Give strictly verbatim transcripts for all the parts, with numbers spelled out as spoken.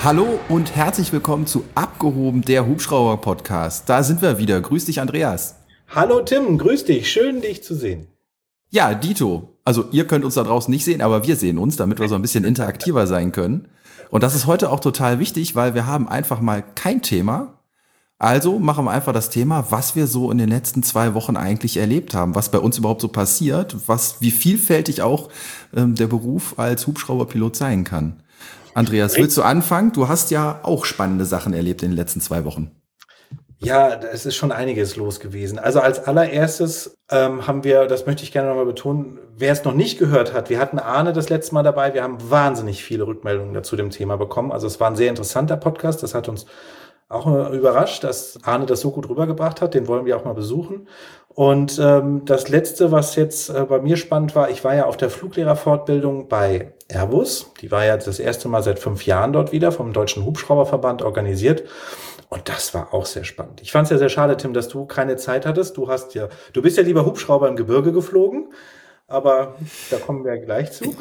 Hallo und herzlich willkommen zu Abgehoben, der Hubschrauber-Podcast. Da sind wir wieder. Grüß dich, Andreas. Hallo Tim, grüß dich. Schön, dich zu sehen. Ja, Dito. Also ihr könnt uns da draußen nicht sehen, aber wir sehen uns, damit wir so ein bisschen interaktiver sein können. Und das ist heute auch total wichtig, weil wir haben einfach mal kein Thema. Also machen wir einfach das Thema, was wir so in den letzten zwei Wochen eigentlich erlebt haben, was bei uns überhaupt so passiert, was wie vielfältig auch ähm, der Beruf als Hubschrauberpilot sein kann. Andreas, willst du anfangen? Du hast ja auch spannende Sachen erlebt in den letzten zwei Wochen. Ja, es ist schon einiges los gewesen. Also als allererstes ähm, haben wir, das möchte ich gerne nochmal betonen, wer es noch nicht gehört hat, wir hatten Arne das letzte Mal dabei, wir haben wahnsinnig viele Rückmeldungen dazu dem Thema bekommen. Also es war ein sehr interessanter Podcast, das hat uns auch überrascht, dass Arne das so gut rübergebracht hat, den wollen wir auch mal besuchen. Und ähm, das Letzte, was jetzt äh, bei mir spannend war, ich war ja auf der Fluglehrerfortbildung bei Airbus, die war ja das erste Mal seit fünf Jahren dort wieder vom Deutschen Hubschrauberverband organisiert. Und das war auch sehr spannend. Ich fand es ja sehr schade, Tim, dass du keine Zeit hattest. Du hast ja, du bist ja lieber Hubschrauber im Gebirge geflogen, aber da kommen wir gleich zu.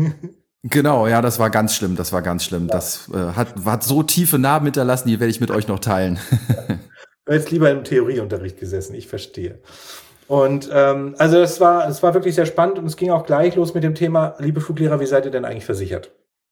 Genau, ja, das war ganz schlimm, das war ganz schlimm. Ja. Das äh, hat, hat so tiefe Narben hinterlassen, die werde ich mit euch noch teilen. Du hättest lieber im Theorieunterricht gesessen, ich verstehe. Und ähm, also es war, es war wirklich sehr spannend und es ging auch gleich los mit dem Thema, liebe Fluglehrer, wie seid ihr denn eigentlich versichert?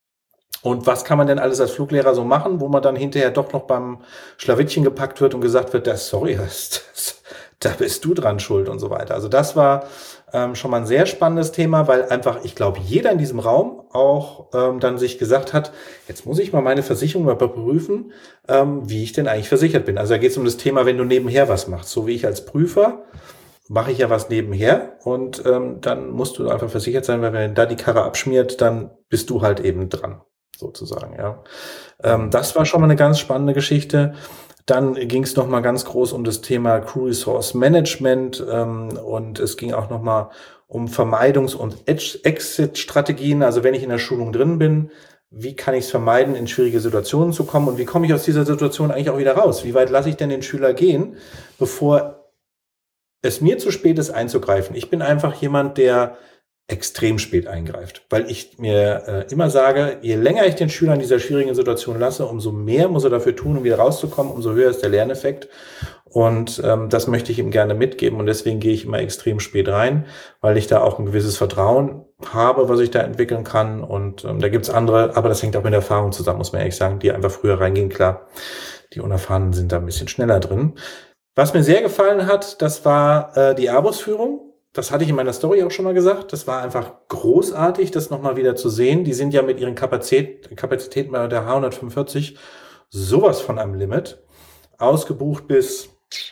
Und was kann man denn alles als Fluglehrer so machen, wo man dann hinterher doch noch beim Schlawittchen gepackt wird und gesagt wird, das, sorry, das, das, da bist du dran schuld und so weiter. Also das war ähm, schon mal ein sehr spannendes Thema, weil einfach, ich glaube, jeder in diesem Raum auch ähm, dann sich gesagt hat, jetzt muss ich mal meine Versicherung überprüfen, ähm, wie ich denn eigentlich versichert bin. Also da geht es um das Thema, wenn du nebenher was machst, so wie ich als Prüfer, mache ich ja was nebenher und ähm, dann musst du einfach versichert sein, weil wenn da die Karre abschmiert, dann bist du halt eben dran. Sozusagen, ja. Ähm, das war schon mal eine ganz spannende Geschichte. Dann ging es noch mal ganz groß um das Thema Crew Resource Management ähm, und es ging auch noch mal um Vermeidungs- und Exit-Strategien. Also wenn ich in der Schulung drin bin, wie kann ich es vermeiden, in schwierige Situationen zu kommen und wie komme ich aus dieser Situation eigentlich auch wieder raus? Wie weit lasse ich denn den Schüler gehen, bevor es mir zu spät ist, einzugreifen? Ich bin einfach jemand, der extrem spät eingreift, weil ich mir äh, immer sage, je länger ich den Schüler in dieser schwierigen Situation lasse, umso mehr muss er dafür tun, um wieder rauszukommen, umso höher ist der Lerneffekt und ähm, das möchte ich ihm gerne mitgeben und deswegen gehe ich immer extrem spät rein, weil ich da auch ein gewisses Vertrauen habe, was ich da entwickeln kann und ähm, da gibt's andere, aber das hängt auch mit der Erfahrung zusammen, muss man ehrlich sagen, die einfach früher reingehen, klar, die Unerfahrenen sind da ein bisschen schneller drin. Was mir sehr gefallen hat, das war äh, die Airbus-Führung. Das hatte ich in meiner Story auch schon mal gesagt. Das war einfach großartig, das nochmal wieder zu sehen. Die sind ja mit ihren Kapazität, Kapazitäten bei der H hundertfünfundvierzig sowas von am Limit. Ausgebucht bis,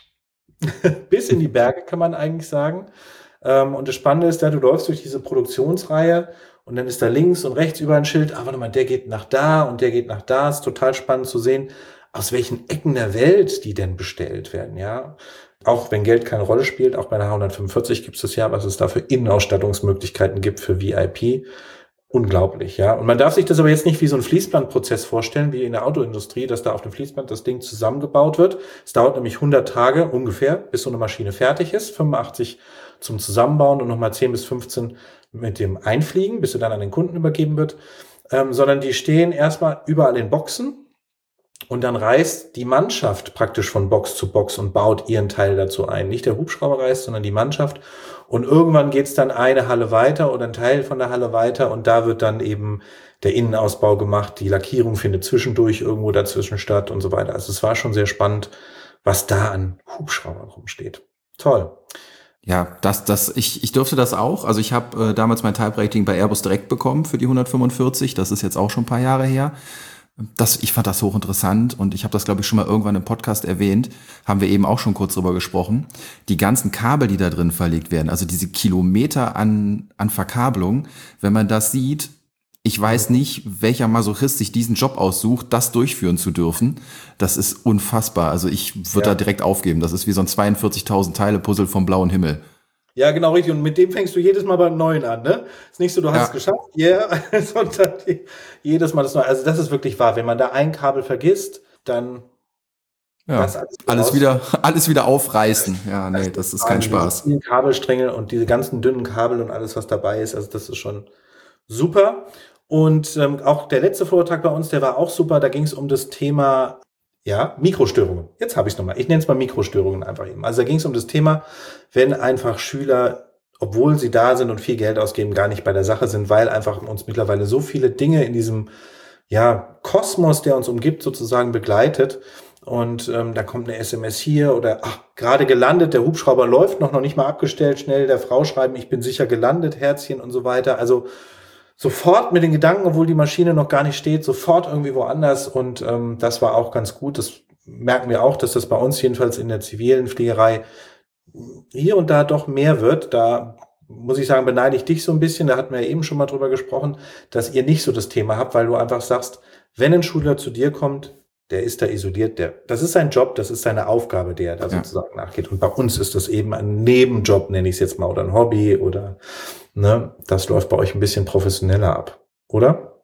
bis in die Berge, kann man eigentlich sagen. Und das Spannende ist, da du läufst durch diese Produktionsreihe und dann ist da links und rechts überall ein Schild. Ah, warte mal, der geht nach da und der geht nach da. Ist total spannend zu sehen, aus welchen Ecken der Welt die denn bestellt werden, ja. Auch wenn Geld keine Rolle spielt, auch bei der H hundertfünfundvierzig gibt es das ja, was es da für Innenausstattungsmöglichkeiten gibt für V I P. Unglaublich, ja. Und man darf sich das aber jetzt nicht wie so ein Fließbandprozess vorstellen, wie in der Autoindustrie, dass da auf dem Fließband das Ding zusammengebaut wird. Es dauert nämlich hundert Tage ungefähr, bis so eine Maschine fertig ist, fünfundachtzig zum Zusammenbauen und nochmal zehn bis fünfzehn mit dem Einfliegen, bis sie dann an den Kunden übergeben wird. Ähm, sondern die stehen erstmal überall in Boxen. Und dann reist die Mannschaft praktisch von Box zu Box und baut ihren Teil dazu ein. Nicht der Hubschrauber reist, sondern die Mannschaft. Und irgendwann geht's dann eine Halle weiter oder ein Teil von der Halle weiter. Und da wird dann eben der Innenausbau gemacht. Die Lackierung findet zwischendurch irgendwo dazwischen statt und so weiter. Also es war schon sehr spannend, was da an Hubschraubern rumsteht. Toll. Ja, das, das, ich, ich durfte das auch. Also ich habe äh, damals mein Type-Rating bei Airbus direkt bekommen für die hundertfünfundvierzig. Das ist jetzt auch schon ein paar Jahre her. Das, ich fand das hochinteressant und ich habe das, glaube ich, schon mal irgendwann im Podcast erwähnt, haben wir eben auch schon kurz drüber gesprochen. Die ganzen Kabel, die da drin verlegt werden, also diese Kilometer an, an Verkabelung, wenn man das sieht, ich weiß nicht, welcher Masochist sich diesen Job aussucht, das durchführen zu dürfen. Das ist unfassbar. Also ich würde ja. da direkt aufgeben. Das ist wie so ein zweiundvierzigtausend Teile Puzzle vom blauen Himmel. Ja, genau, richtig. Und mit dem fängst du jedes Mal beim Neuen an, ne? Ist nicht so, du hast ja. es geschafft, ja, yeah, sondern jedes Mal das Neue. Also das ist wirklich wahr. Wenn man da ein Kabel vergisst, dann ja. das alles, alles wieder, alles wieder aufreißen. Ja, nee, das, das ist kein Spaß. Die Kabelstränge und diese ganzen dünnen Kabel und alles, was dabei ist, also das ist schon super. Und ähm, auch der letzte Vortrag bei uns, der war auch super. Da ging es um das Thema, ja, Mikrostörungen. Jetzt habe ich es nochmal. Ich nenne es mal Mikrostörungen einfach eben. Also da ging es um das Thema, wenn einfach Schüler, obwohl sie da sind und viel Geld ausgeben, gar nicht bei der Sache sind, weil einfach uns mittlerweile so viele Dinge in diesem, ja, Kosmos, der uns umgibt, sozusagen begleitet. Und ähm, da kommt eine S M S hier oder ach, gerade gelandet, der Hubschrauber läuft noch, noch nicht mal abgestellt, schnell der Frau schreiben, ich bin sicher gelandet, Herzchen und so weiter. Also sofort mit den Gedanken, obwohl die Maschine noch gar nicht steht, sofort irgendwie woanders. Und ähm, das war auch ganz gut. Das merken wir auch, dass das bei uns jedenfalls in der zivilen Fliegerei hier und da doch mehr wird. Da muss ich sagen, beneide ich dich so ein bisschen. Da hatten wir ja eben schon mal drüber gesprochen, dass ihr nicht so das Thema habt, weil du einfach sagst, wenn ein Schüler zu dir kommt, der ist da isoliert, der, das ist sein Job, das ist seine Aufgabe, der da ja. sozusagen nachgeht. Und bei uns ist das eben ein Nebenjob, nenne ich es jetzt mal, oder ein Hobby oder, ne, das läuft bei euch ein bisschen professioneller ab, oder?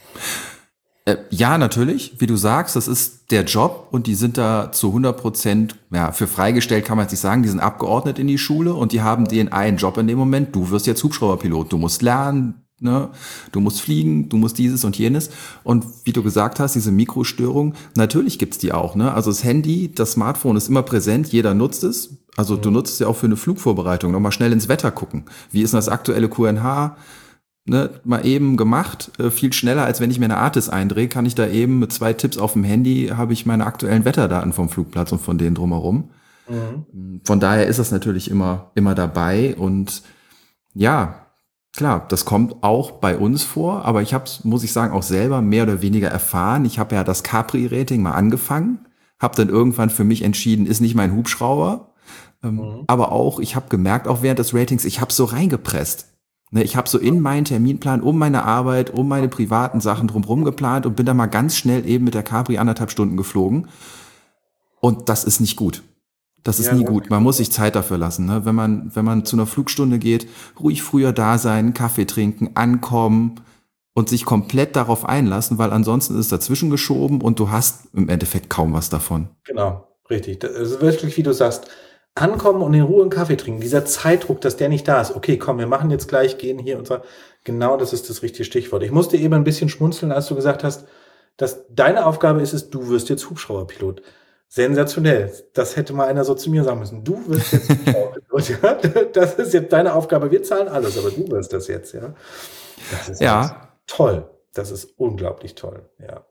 Äh, ja, natürlich, wie du sagst, das ist der Job und die sind da zu hundert Prozent, ja, für freigestellt kann man jetzt nicht sagen, die sind abgeordnet in die Schule und die haben den einen Job in dem Moment, du wirst jetzt Hubschrauberpilot, du musst lernen, ne, du musst fliegen, du musst dieses und jenes und wie du gesagt hast, diese Mikrostörung, natürlich gibt's die auch, ne, also das Handy, das Smartphone ist immer präsent, jeder nutzt es, also mhm. du nutzt es ja auch für eine Flugvorbereitung, nochmal schnell ins Wetter gucken, wie ist denn das aktuelle Q N H, ne, mal eben gemacht, äh, viel schneller, als wenn ich mir eine Artis eindrehe, kann ich da eben mit zwei Tipps auf dem Handy, habe ich meine aktuellen Wetterdaten vom Flugplatz und von denen drumherum. Mhm. Von daher ist das natürlich immer, immer dabei und ja, klar, das kommt auch bei uns vor, aber ich habe es, muss ich sagen, auch selber mehr oder weniger erfahren. Ich habe ja das Capri-Rating mal angefangen, habe dann irgendwann für mich entschieden, ist nicht mein Hubschrauber, ähm, mhm. aber auch, ich habe gemerkt, auch während des Ratings, ich habe so reingepresst. Ich habe so in meinen Terminplan um meine Arbeit, um meine privaten Sachen drumherum geplant und bin dann mal ganz schnell eben mit der Capri anderthalb Stunden geflogen. Und das ist nicht gut. Das ist ja, nie gut. Man muss sich Zeit dafür lassen. Ne? Wenn man, wenn man zu einer Flugstunde geht, ruhig früher da sein, Kaffee trinken, ankommen und sich komplett darauf einlassen, weil ansonsten ist es dazwischen geschoben und du hast im Endeffekt kaum was davon. Genau, richtig. Das ist wirklich, wie du sagst, ankommen und in Ruhe einen Kaffee trinken. Dieser Zeitdruck, dass der nicht da ist. Okay, komm, wir machen jetzt gleich, gehen hier und so. Genau, das ist das richtige Stichwort. Ich musste eben ein bisschen schmunzeln, als du gesagt hast, dass deine Aufgabe ist es, du wirst jetzt Hubschrauberpilot. Sensationell. Das hätte mal einer so zu mir sagen müssen. Du wirst jetzt Hubschrauberpilot. Ja? Das ist jetzt deine Aufgabe. Wir zahlen alles, aber du wirst das jetzt. Ja, das ist ja toll. Das ist unglaublich toll. Ja.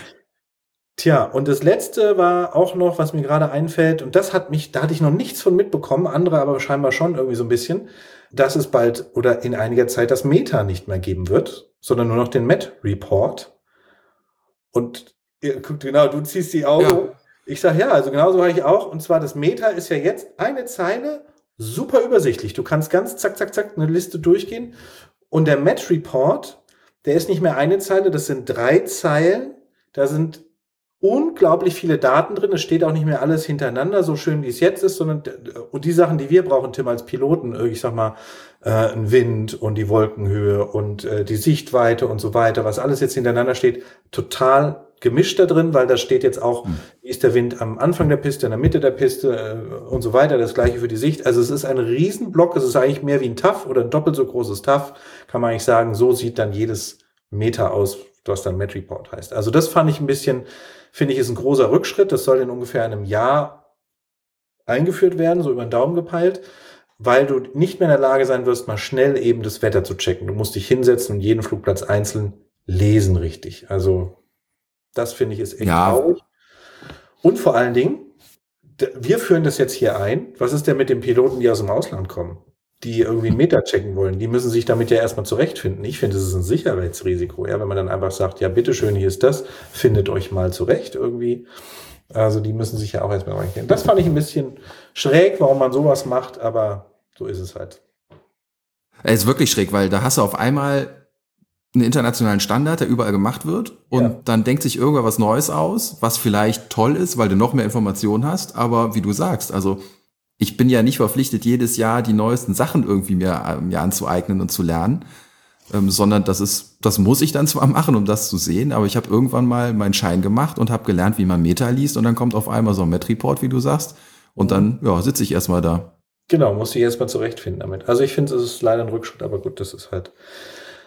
Tja, und das letzte war auch noch, was mir gerade einfällt, und das hat mich, da hatte ich noch nichts von mitbekommen, andere aber scheinbar schon irgendwie so ein bisschen, dass es bald oder in einiger Zeit das Meta nicht mehr geben wird, sondern nur noch den Met-Report. Und ihr guckt genau, du ziehst die Augen. Ja. Ich sage ja, also genauso habe ich auch. Und zwar das Meta ist ja jetzt eine Zeile, super übersichtlich. Du kannst ganz zack, zack, zack eine Liste durchgehen. Und der Met-Report, der ist nicht mehr eine Zeile, das sind drei Zeilen. Da sind unglaublich viele Daten drin. Es steht auch nicht mehr alles hintereinander, so schön wie es jetzt ist, sondern und die Sachen, die wir brauchen, Tim, als Piloten, ich sag mal, äh, ein Wind und die Wolkenhöhe und äh, die Sichtweite und so weiter, was alles jetzt hintereinander steht, total gemischt da drin, weil da steht jetzt auch, mhm. wie ist der Wind am Anfang der Piste, in der Mitte der Piste äh, und so weiter, das gleiche für die Sicht. Also es ist ein Riesenblock, es ist eigentlich mehr wie ein T A F oder ein doppelt so großes T A F, kann man eigentlich sagen, so sieht dann jedes Meter aus, was dann Met-Report heißt. Also das fand ich ein bisschen, finde ich, ist ein großer Rückschritt. Das soll in ungefähr einem Jahr eingeführt werden, so über den Daumen gepeilt, weil du nicht mehr in der Lage sein wirst, mal schnell eben das Wetter zu checken. Du musst dich hinsetzen und jeden Flugplatz einzeln lesen richtig. Also das finde ich ist echt ja. traurig. Und vor allen Dingen, wir führen das jetzt hier ein. Was ist denn mit den Piloten, die aus dem Ausland kommen? Die irgendwie einen Meter checken wollen, die müssen sich damit ja erstmal zurechtfinden. Ich finde, es ist ein Sicherheitsrisiko, ja, wenn man dann einfach sagt, ja, bitteschön, hier ist das, findet euch mal zurecht irgendwie. Also die müssen sich ja auch erstmal reinkennen. Das fand ich ein bisschen schräg, warum man sowas macht, aber so ist es halt. Es ist wirklich schräg, weil da hast du auf einmal einen internationalen Standard, der überall gemacht wird und ja. dann denkt sich irgendwer was Neues aus, was vielleicht toll ist, weil du noch mehr Informationen hast, aber wie du sagst, also ich bin ja nicht verpflichtet, jedes Jahr die neuesten Sachen irgendwie mir, mir anzueignen und zu lernen, ähm, sondern das ist, das muss ich dann zwar machen, um das zu sehen, aber ich habe irgendwann mal meinen Schein gemacht und habe gelernt, wie man Meta liest und dann kommt auf einmal so ein Met-Report, wie du sagst, und dann ja, sitze ich erstmal da. Genau, muss ich erstmal zurechtfinden damit. Also ich finde, es ist leider ein Rückschritt, aber gut, das ist halt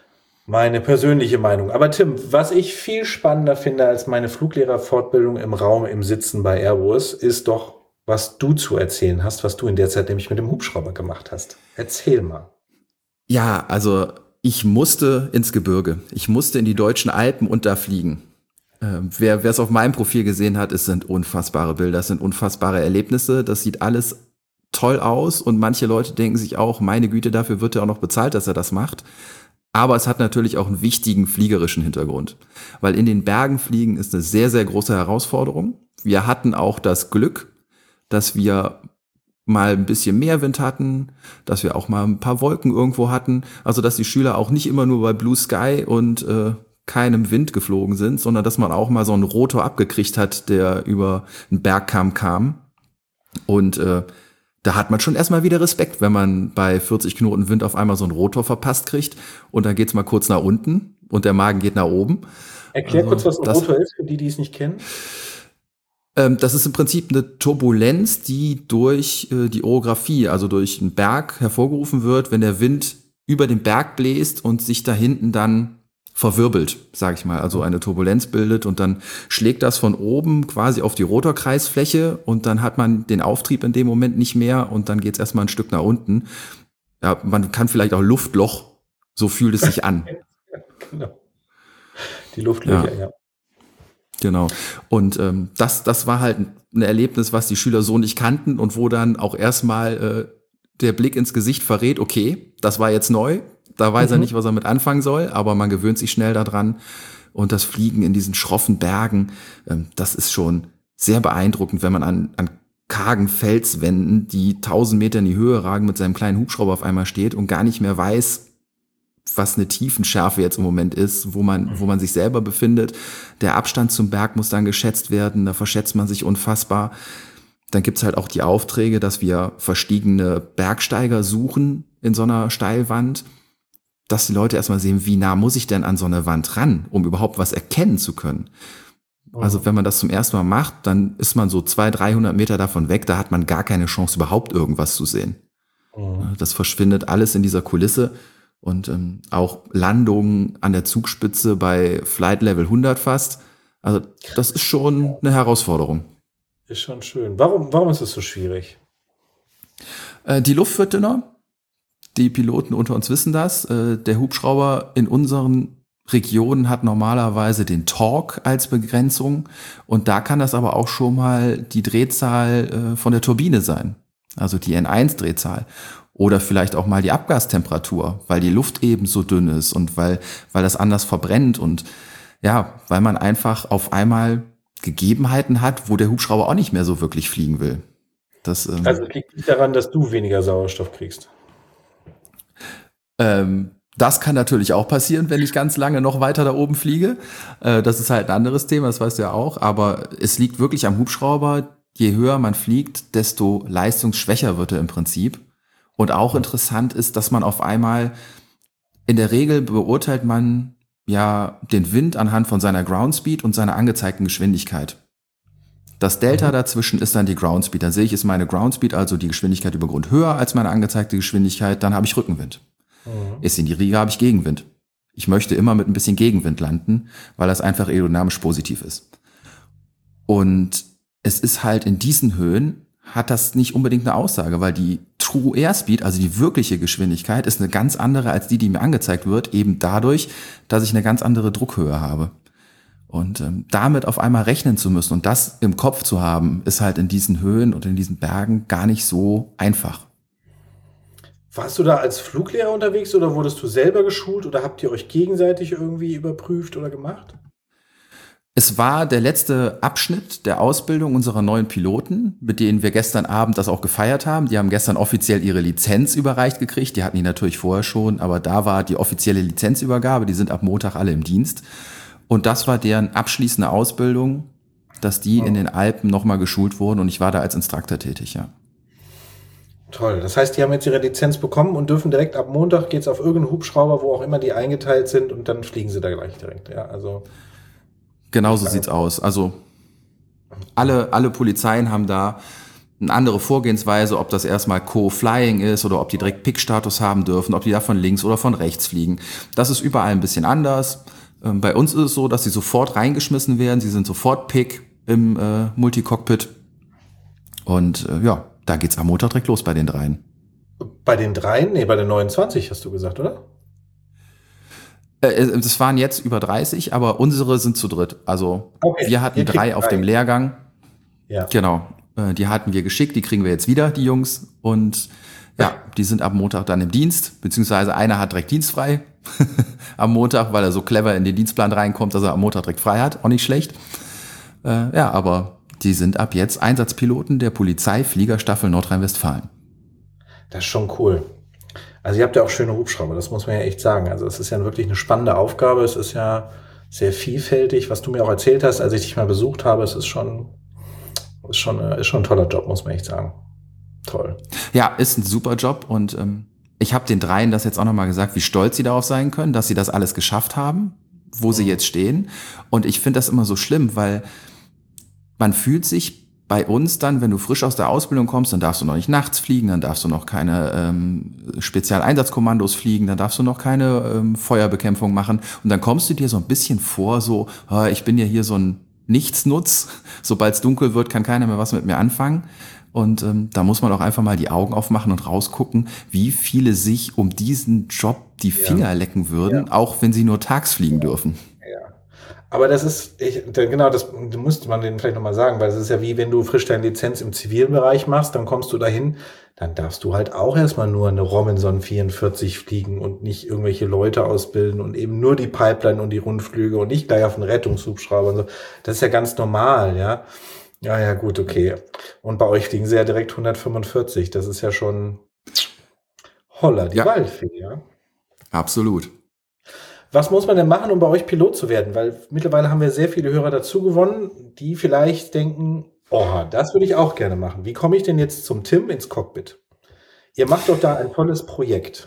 Meine persönliche Meinung. Aber Tim, was ich viel spannender finde als meine Fluglehrerfortbildung im Raum, im Sitzen bei Airbus, ist doch, was du zu erzählen hast, was du in der Zeit nämlich mit dem Hubschrauber gemacht hast. Erzähl mal. Ja, also ich musste ins Gebirge. Ich musste in die deutschen Alpen und da fliegen. Ähm, wer es auf meinem Profil gesehen hat, es sind unfassbare Bilder, es sind unfassbare Erlebnisse. Das sieht alles toll aus und manche Leute denken sich auch, meine Güte, dafür wird er auch noch bezahlt, dass er das macht. Aber es hat natürlich auch einen wichtigen fliegerischen Hintergrund, weil in den Bergen fliegen ist eine sehr, sehr große Herausforderung. Wir hatten auch das Glück, dass wir mal ein bisschen mehr Wind hatten, dass wir auch mal ein paar Wolken irgendwo hatten, also dass die Schüler auch nicht immer nur bei Blue Sky und äh, keinem Wind geflogen sind, sondern dass man auch mal so einen Rotor abgekriegt hat, der über einen Bergkamm kam. Und äh, da hat man schon erstmal wieder Respekt, wenn man bei vierzig Knoten Wind auf einmal so einen Rotor verpasst kriegt und dann geht's mal kurz nach unten und der Magen geht nach oben. Erklär Also, kurz, was ein das, Rotor ist, für die, die es nicht kennen. ähm, das ist im Prinzip eine Turbulenz, die durch äh, die Orographie, also durch einen Berg hervorgerufen wird, wenn der Wind über den Berg bläst und sich da hinten dann verwirbelt, sage ich mal, also eine Turbulenz bildet und dann schlägt das von oben quasi auf die Rotorkreisfläche und dann hat man den Auftrieb in dem Moment nicht mehr und dann geht's erstmal ein Stück nach unten. Ja, man kann vielleicht auch Luftloch, so fühlt es sich an. Genau. Die Luftlöcher, ja. ja. Genau. Und ähm, das, das war halt ein Erlebnis, was die Schüler so nicht kannten und wo dann auch erstmal äh, der Blick ins Gesicht verrät, okay, das war jetzt neu. Da weiß mhm. er nicht, was er mit anfangen soll, aber man gewöhnt sich schnell daran. Und das Fliegen in diesen schroffen Bergen, ähm, das ist schon sehr beeindruckend, wenn man an, an kargen Felswänden, die tausend Meter in die Höhe ragen, mit seinem kleinen Hubschrauber auf einmal steht und gar nicht mehr weiß, was eine Tiefenschärfe jetzt im Moment ist, wo man, wo man sich selber befindet. Der Abstand zum Berg muss dann geschätzt werden, da verschätzt man sich unfassbar. Dann gibt's halt auch die Aufträge, dass wir verstiegene Bergsteiger suchen in so einer Steilwand, dass die Leute erstmal sehen, wie nah muss ich denn an so eine Wand ran, um überhaupt was erkennen zu können. Also wenn man das zum ersten Mal macht, dann ist man so zweihundert, dreihundert Meter davon weg, da hat man gar keine Chance, überhaupt irgendwas zu sehen. Mhm. Das verschwindet alles in dieser Kulisse und ähm, auch Landungen an der Zugspitze bei Flight Level hundert fast. Also das ist schon eine Herausforderung. Ist schon schön. Warum, warum ist es so schwierig? Äh, die Luft wird dünner. Die Piloten unter uns wissen das. Äh, der Hubschrauber in unseren Regionen hat normalerweise den Torque als Begrenzung und da kann das aber auch schon mal die Drehzahl äh, von der Turbine sein, also die N eins Drehzahl oder vielleicht auch mal die Abgastemperatur, weil die Luft eben so dünn ist und weil weil das anders verbrennt und ja, weil man einfach auf einmal Gegebenheiten hat, wo der Hubschrauber auch nicht mehr so wirklich fliegen will. Das, ähm, also es liegt nicht daran, dass du weniger Sauerstoff kriegst. Ähm, das kann natürlich auch passieren, wenn ich ganz lange noch weiter da oben fliege. Äh, das ist halt ein anderes Thema, das weißt du ja auch. Aber es liegt wirklich am Hubschrauber. Je höher man fliegt, desto leistungsschwächer wird er im Prinzip. Und auch interessant ist, dass man auf einmal, in der Regel beurteilt man ja den Wind anhand von seiner Groundspeed und seiner angezeigten Geschwindigkeit. Das Delta dazwischen ist dann die Groundspeed. Dann sehe ich, ist meine Groundspeed, also die Geschwindigkeit über Grund, höher als meine angezeigte Geschwindigkeit, dann habe ich Rückenwind. Mhm. Ist in die Riege, habe ich Gegenwind. Ich möchte immer mit ein bisschen Gegenwind landen, weil das einfach aerodynamisch positiv ist. Und es ist halt in diesen Höhen, hat das nicht unbedingt eine Aussage, weil die True Airspeed, also die wirkliche Geschwindigkeit, ist eine ganz andere als die, die mir angezeigt wird, eben dadurch, dass ich eine ganz andere Druckhöhe habe. Und ähm, damit auf einmal rechnen zu müssen und das im Kopf zu haben, ist halt in diesen Höhen und in diesen Bergen gar nicht so einfach. Warst du da als Fluglehrer unterwegs oder wurdest du selber geschult oder habt ihr euch gegenseitig irgendwie überprüft oder gemacht? Es war der letzte Abschnitt der Ausbildung unserer neuen Piloten, mit denen wir gestern Abend das auch gefeiert haben. Die haben gestern offiziell ihre Lizenz überreicht gekriegt. Die hatten die natürlich vorher schon, aber da war die offizielle Lizenzübergabe. Die sind ab Montag alle im Dienst. Und das war deren abschließende Ausbildung, dass die oh. in den Alpen nochmal geschult wurden und ich war da als Instruktor tätig, ja. Toll. Das heißt, die haben jetzt ihre Lizenz bekommen und dürfen direkt ab Montag geht's auf irgendeinen Hubschrauber, wo auch immer die eingeteilt sind und dann fliegen sie da gleich direkt. Ja, also genau so sieht's aus. Also alle alle Polizeien haben da eine andere Vorgehensweise, ob das erstmal Co-Flying ist oder ob die direkt Pick-Status haben dürfen, ob die da von links oder von rechts fliegen. Das ist überall ein bisschen anders. Ähm, bei uns ist es so, dass sie sofort reingeschmissen werden. Sie sind sofort Pick im äh, Multicockpit. Und äh, ja, da geht's am Montag direkt los bei den dreien. Bei den dreien? Nee, bei den neunundzwanzig hast du gesagt, oder? Äh, das waren jetzt über dreißig, aber unsere sind zu dritt. Also Okay, wir hatten ihr kriegt drei auf drei. dem Lehrgang. Ja. Genau. Äh, die hatten wir geschickt, die kriegen wir jetzt wieder, die Jungs. Und ja, die sind ab Montag dann im Dienst, beziehungsweise einer hat direkt dienstfrei am Montag, weil er so clever in den Dienstplan reinkommt, dass er am Montag direkt frei hat. Auch nicht schlecht. Äh, ja, aber die sind ab jetzt Einsatzpiloten der Polizeifliegerstaffel Nordrhein-Westfalen. Das ist schon cool. Also ihr habt ja auch schöne Hubschrauber, das muss man ja echt sagen. Also es ist ja wirklich eine spannende Aufgabe. Es ist ja sehr vielfältig, was du mir auch erzählt hast, als ich dich mal besucht habe. Es ist schon, ist schon, ist schon ein toller Job, muss man echt sagen. Toll. Ja, ist ein super Job und ähm, ich habe den dreien das jetzt auch nochmal gesagt, wie stolz sie darauf sein können, dass sie das alles geschafft haben, wo mhm. sie jetzt stehen. Und ich finde das immer so schlimm, weil man fühlt sich bei uns dann, wenn du frisch aus der Ausbildung kommst, dann darfst du noch nicht nachts fliegen, dann darfst du noch keine ähm, Spezialeinsatzkommandos fliegen, dann darfst du noch keine ähm, Feuerbekämpfung machen. Und dann kommst du dir so ein bisschen vor, so, oh, ich bin ja hier so ein Nichtsnutz. Sobald es dunkel wird, kann keiner mehr was mit mir anfangen. Und ähm, da muss man auch einfach mal die Augen aufmachen und rausgucken, wie viele sich um diesen Job die Finger ja. lecken würden, ja. auch wenn sie nur tags fliegen dürfen. Ja. Aber das ist, ich, genau, das müsste man denen vielleicht nochmal sagen, weil es ist ja wie, wenn du frisch deine Lizenz im zivilen Bereich machst, dann kommst du dahin, dann darfst du halt auch erstmal nur eine Robinson vierundvierzig fliegen und nicht irgendwelche Leute ausbilden und eben nur die Pipeline und die Rundflüge und nicht gleich auf einen Rettungshubschrauber und so. Das ist ja ganz normal, ja. Ja, ja, gut, okay. Und bei euch fliegen sie ja direkt hundertfünfundvierzig. Das ist ja schon holla, die ja. Waldfee, ja. Absolut. Was muss man denn machen, um bei euch Pilot zu werden? Weil mittlerweile haben wir sehr viele Hörer dazu gewonnen, die vielleicht denken, oh, das würde ich auch gerne machen. Wie komme ich denn jetzt zum Tim ins Cockpit? Ihr macht doch da ein tolles Projekt.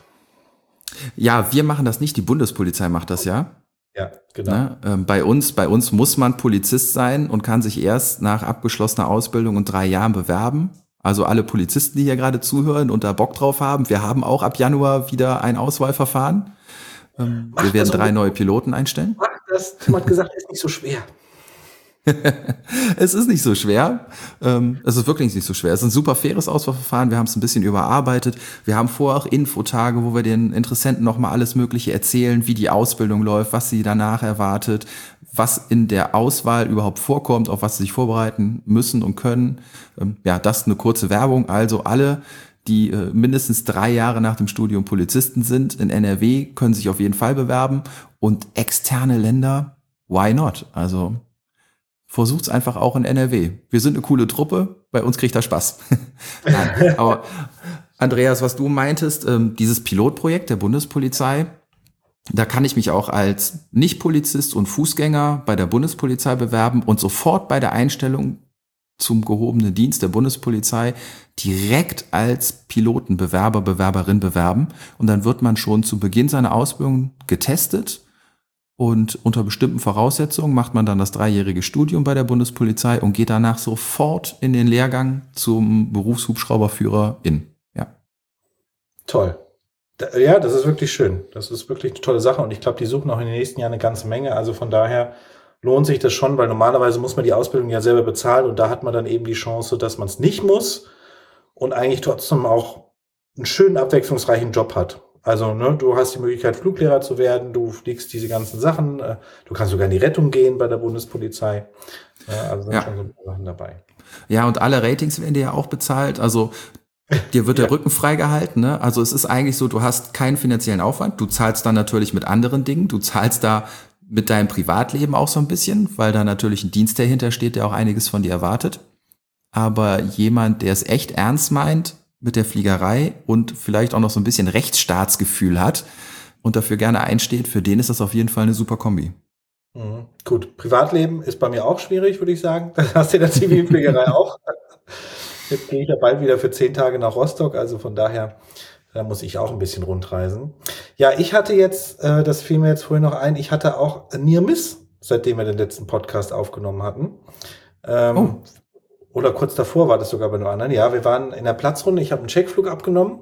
Ja, wir machen das nicht. Die Bundespolizei macht das ja. Ja, genau. Ne? Ähm, bei uns, bei uns muss man Polizist sein und kann sich erst nach abgeschlossener Ausbildung und drei Jahren bewerben. Also alle Polizisten, die hier gerade zuhören und da Bock drauf haben, wir haben auch ab Januar wieder ein Auswahlverfahren. Ähm, wir werden drei neue Piloten einstellen. Mach das, Tim hat gesagt, ist nicht so schwer. Es ist nicht so schwer. Ähm, es ist wirklich nicht so schwer. Es ist ein super faires Auswahlverfahren. Wir haben es ein bisschen überarbeitet. Wir haben vorher auch Infotage, wo wir den Interessenten nochmal alles Mögliche erzählen, wie die Ausbildung läuft, was sie danach erwartet, was in der Auswahl überhaupt vorkommt, auf was sie sich vorbereiten müssen und können. Ähm, ja, das ist eine kurze Werbung. Also alle, die äh, mindestens drei Jahre nach dem Studium Polizisten sind in N R W, können sich auf jeden Fall bewerben. Und externe Länder, why not? Also versucht's einfach auch in N R W. Wir sind eine coole Truppe, bei uns kriegt er Spaß. Nein, aber Andreas, was du meintest, ähm, dieses Pilotprojekt der Bundespolizei, da kann ich mich auch als Nicht-Polizist und Fußgänger bei der Bundespolizei bewerben und sofort bei der Einstellung zum gehobenen Dienst der Bundespolizei direkt als Pilotenbewerber, Bewerberin bewerben. Und dann wird man schon zu Beginn seiner Ausbildung getestet. Und unter bestimmten Voraussetzungen macht man dann das dreijährige Studium bei der Bundespolizei und geht danach sofort in den Lehrgang zum Berufshubschrauberführer in. Ja. Toll. Ja, das ist wirklich schön. Das ist wirklich eine tolle Sache und ich glaube, die suchen auch in den nächsten Jahren eine ganze Menge. Also von daher lohnt sich das schon, weil normalerweise muss man die Ausbildung ja selber bezahlen und da hat man dann eben die Chance, dass man es nicht muss und eigentlich trotzdem auch einen schönen, abwechslungsreichen Job hat. Also, ne, du hast die Möglichkeit, Fluglehrer zu werden, du fliegst diese ganzen Sachen, äh, du kannst sogar in die Rettung gehen bei der Bundespolizei. Ja, also sind ja. schon so ein paar Sachen dabei. Ja, und alle Ratings werden dir ja auch bezahlt. Also dir wird der ja. Rücken freigehalten. Ne? Also es ist eigentlich so, du hast keinen finanziellen Aufwand. Du zahlst dann natürlich mit anderen Dingen. Du zahlst da mit deinem Privatleben auch so ein bisschen, weil da natürlich ein Dienst dahinter steht, der auch einiges von dir erwartet. Aber jemand, der es echt ernst meint mit der Fliegerei und vielleicht auch noch so ein bisschen Rechtsstaatsgefühl hat und dafür gerne einsteht, für den ist das auf jeden Fall eine super Kombi. Mhm. Gut, Privatleben ist bei mir auch schwierig, würde ich sagen. Das hast du in der Zivilfliegerei auch. Jetzt gehe ich ja bald wieder für zehn Tage nach Rostock, also von daher, da muss ich auch ein bisschen rundreisen. Ja, ich hatte jetzt, äh, das fiel mir jetzt vorhin noch ein, ich hatte auch Near Miss, seitdem wir den letzten Podcast aufgenommen hatten. Ähm, oh. oder kurz davor war das sogar bei einem anderen. Ja, wir waren in der Platzrunde. Ich habe einen Checkflug abgenommen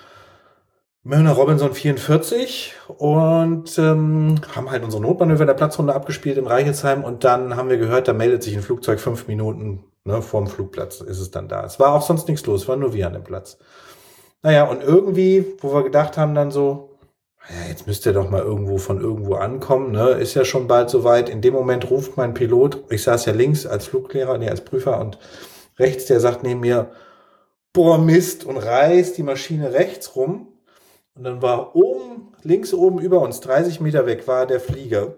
mit einer Robinson vierundvierzig und ähm, haben halt unsere Notmanöver in der Platzrunde abgespielt in Reichelsheim und dann haben wir gehört, da meldet sich ein Flugzeug fünf Minuten ne, vorm Flugplatz ist es dann da. Es war auch sonst nichts los, war nur wir an dem Platz. Naja, und irgendwie, wo wir gedacht haben dann so, ja, jetzt müsst ihr doch mal irgendwo von irgendwo ankommen, ne? Ist ja schon bald soweit. In dem Moment ruft mein Pilot, ich saß ja links als Fluglehrer, nee, als Prüfer und rechts, der sagt neben mir, boah, Mist, und reißt die Maschine rechts rum. Und dann war oben, links oben über uns, dreißig Meter weg, war der Flieger.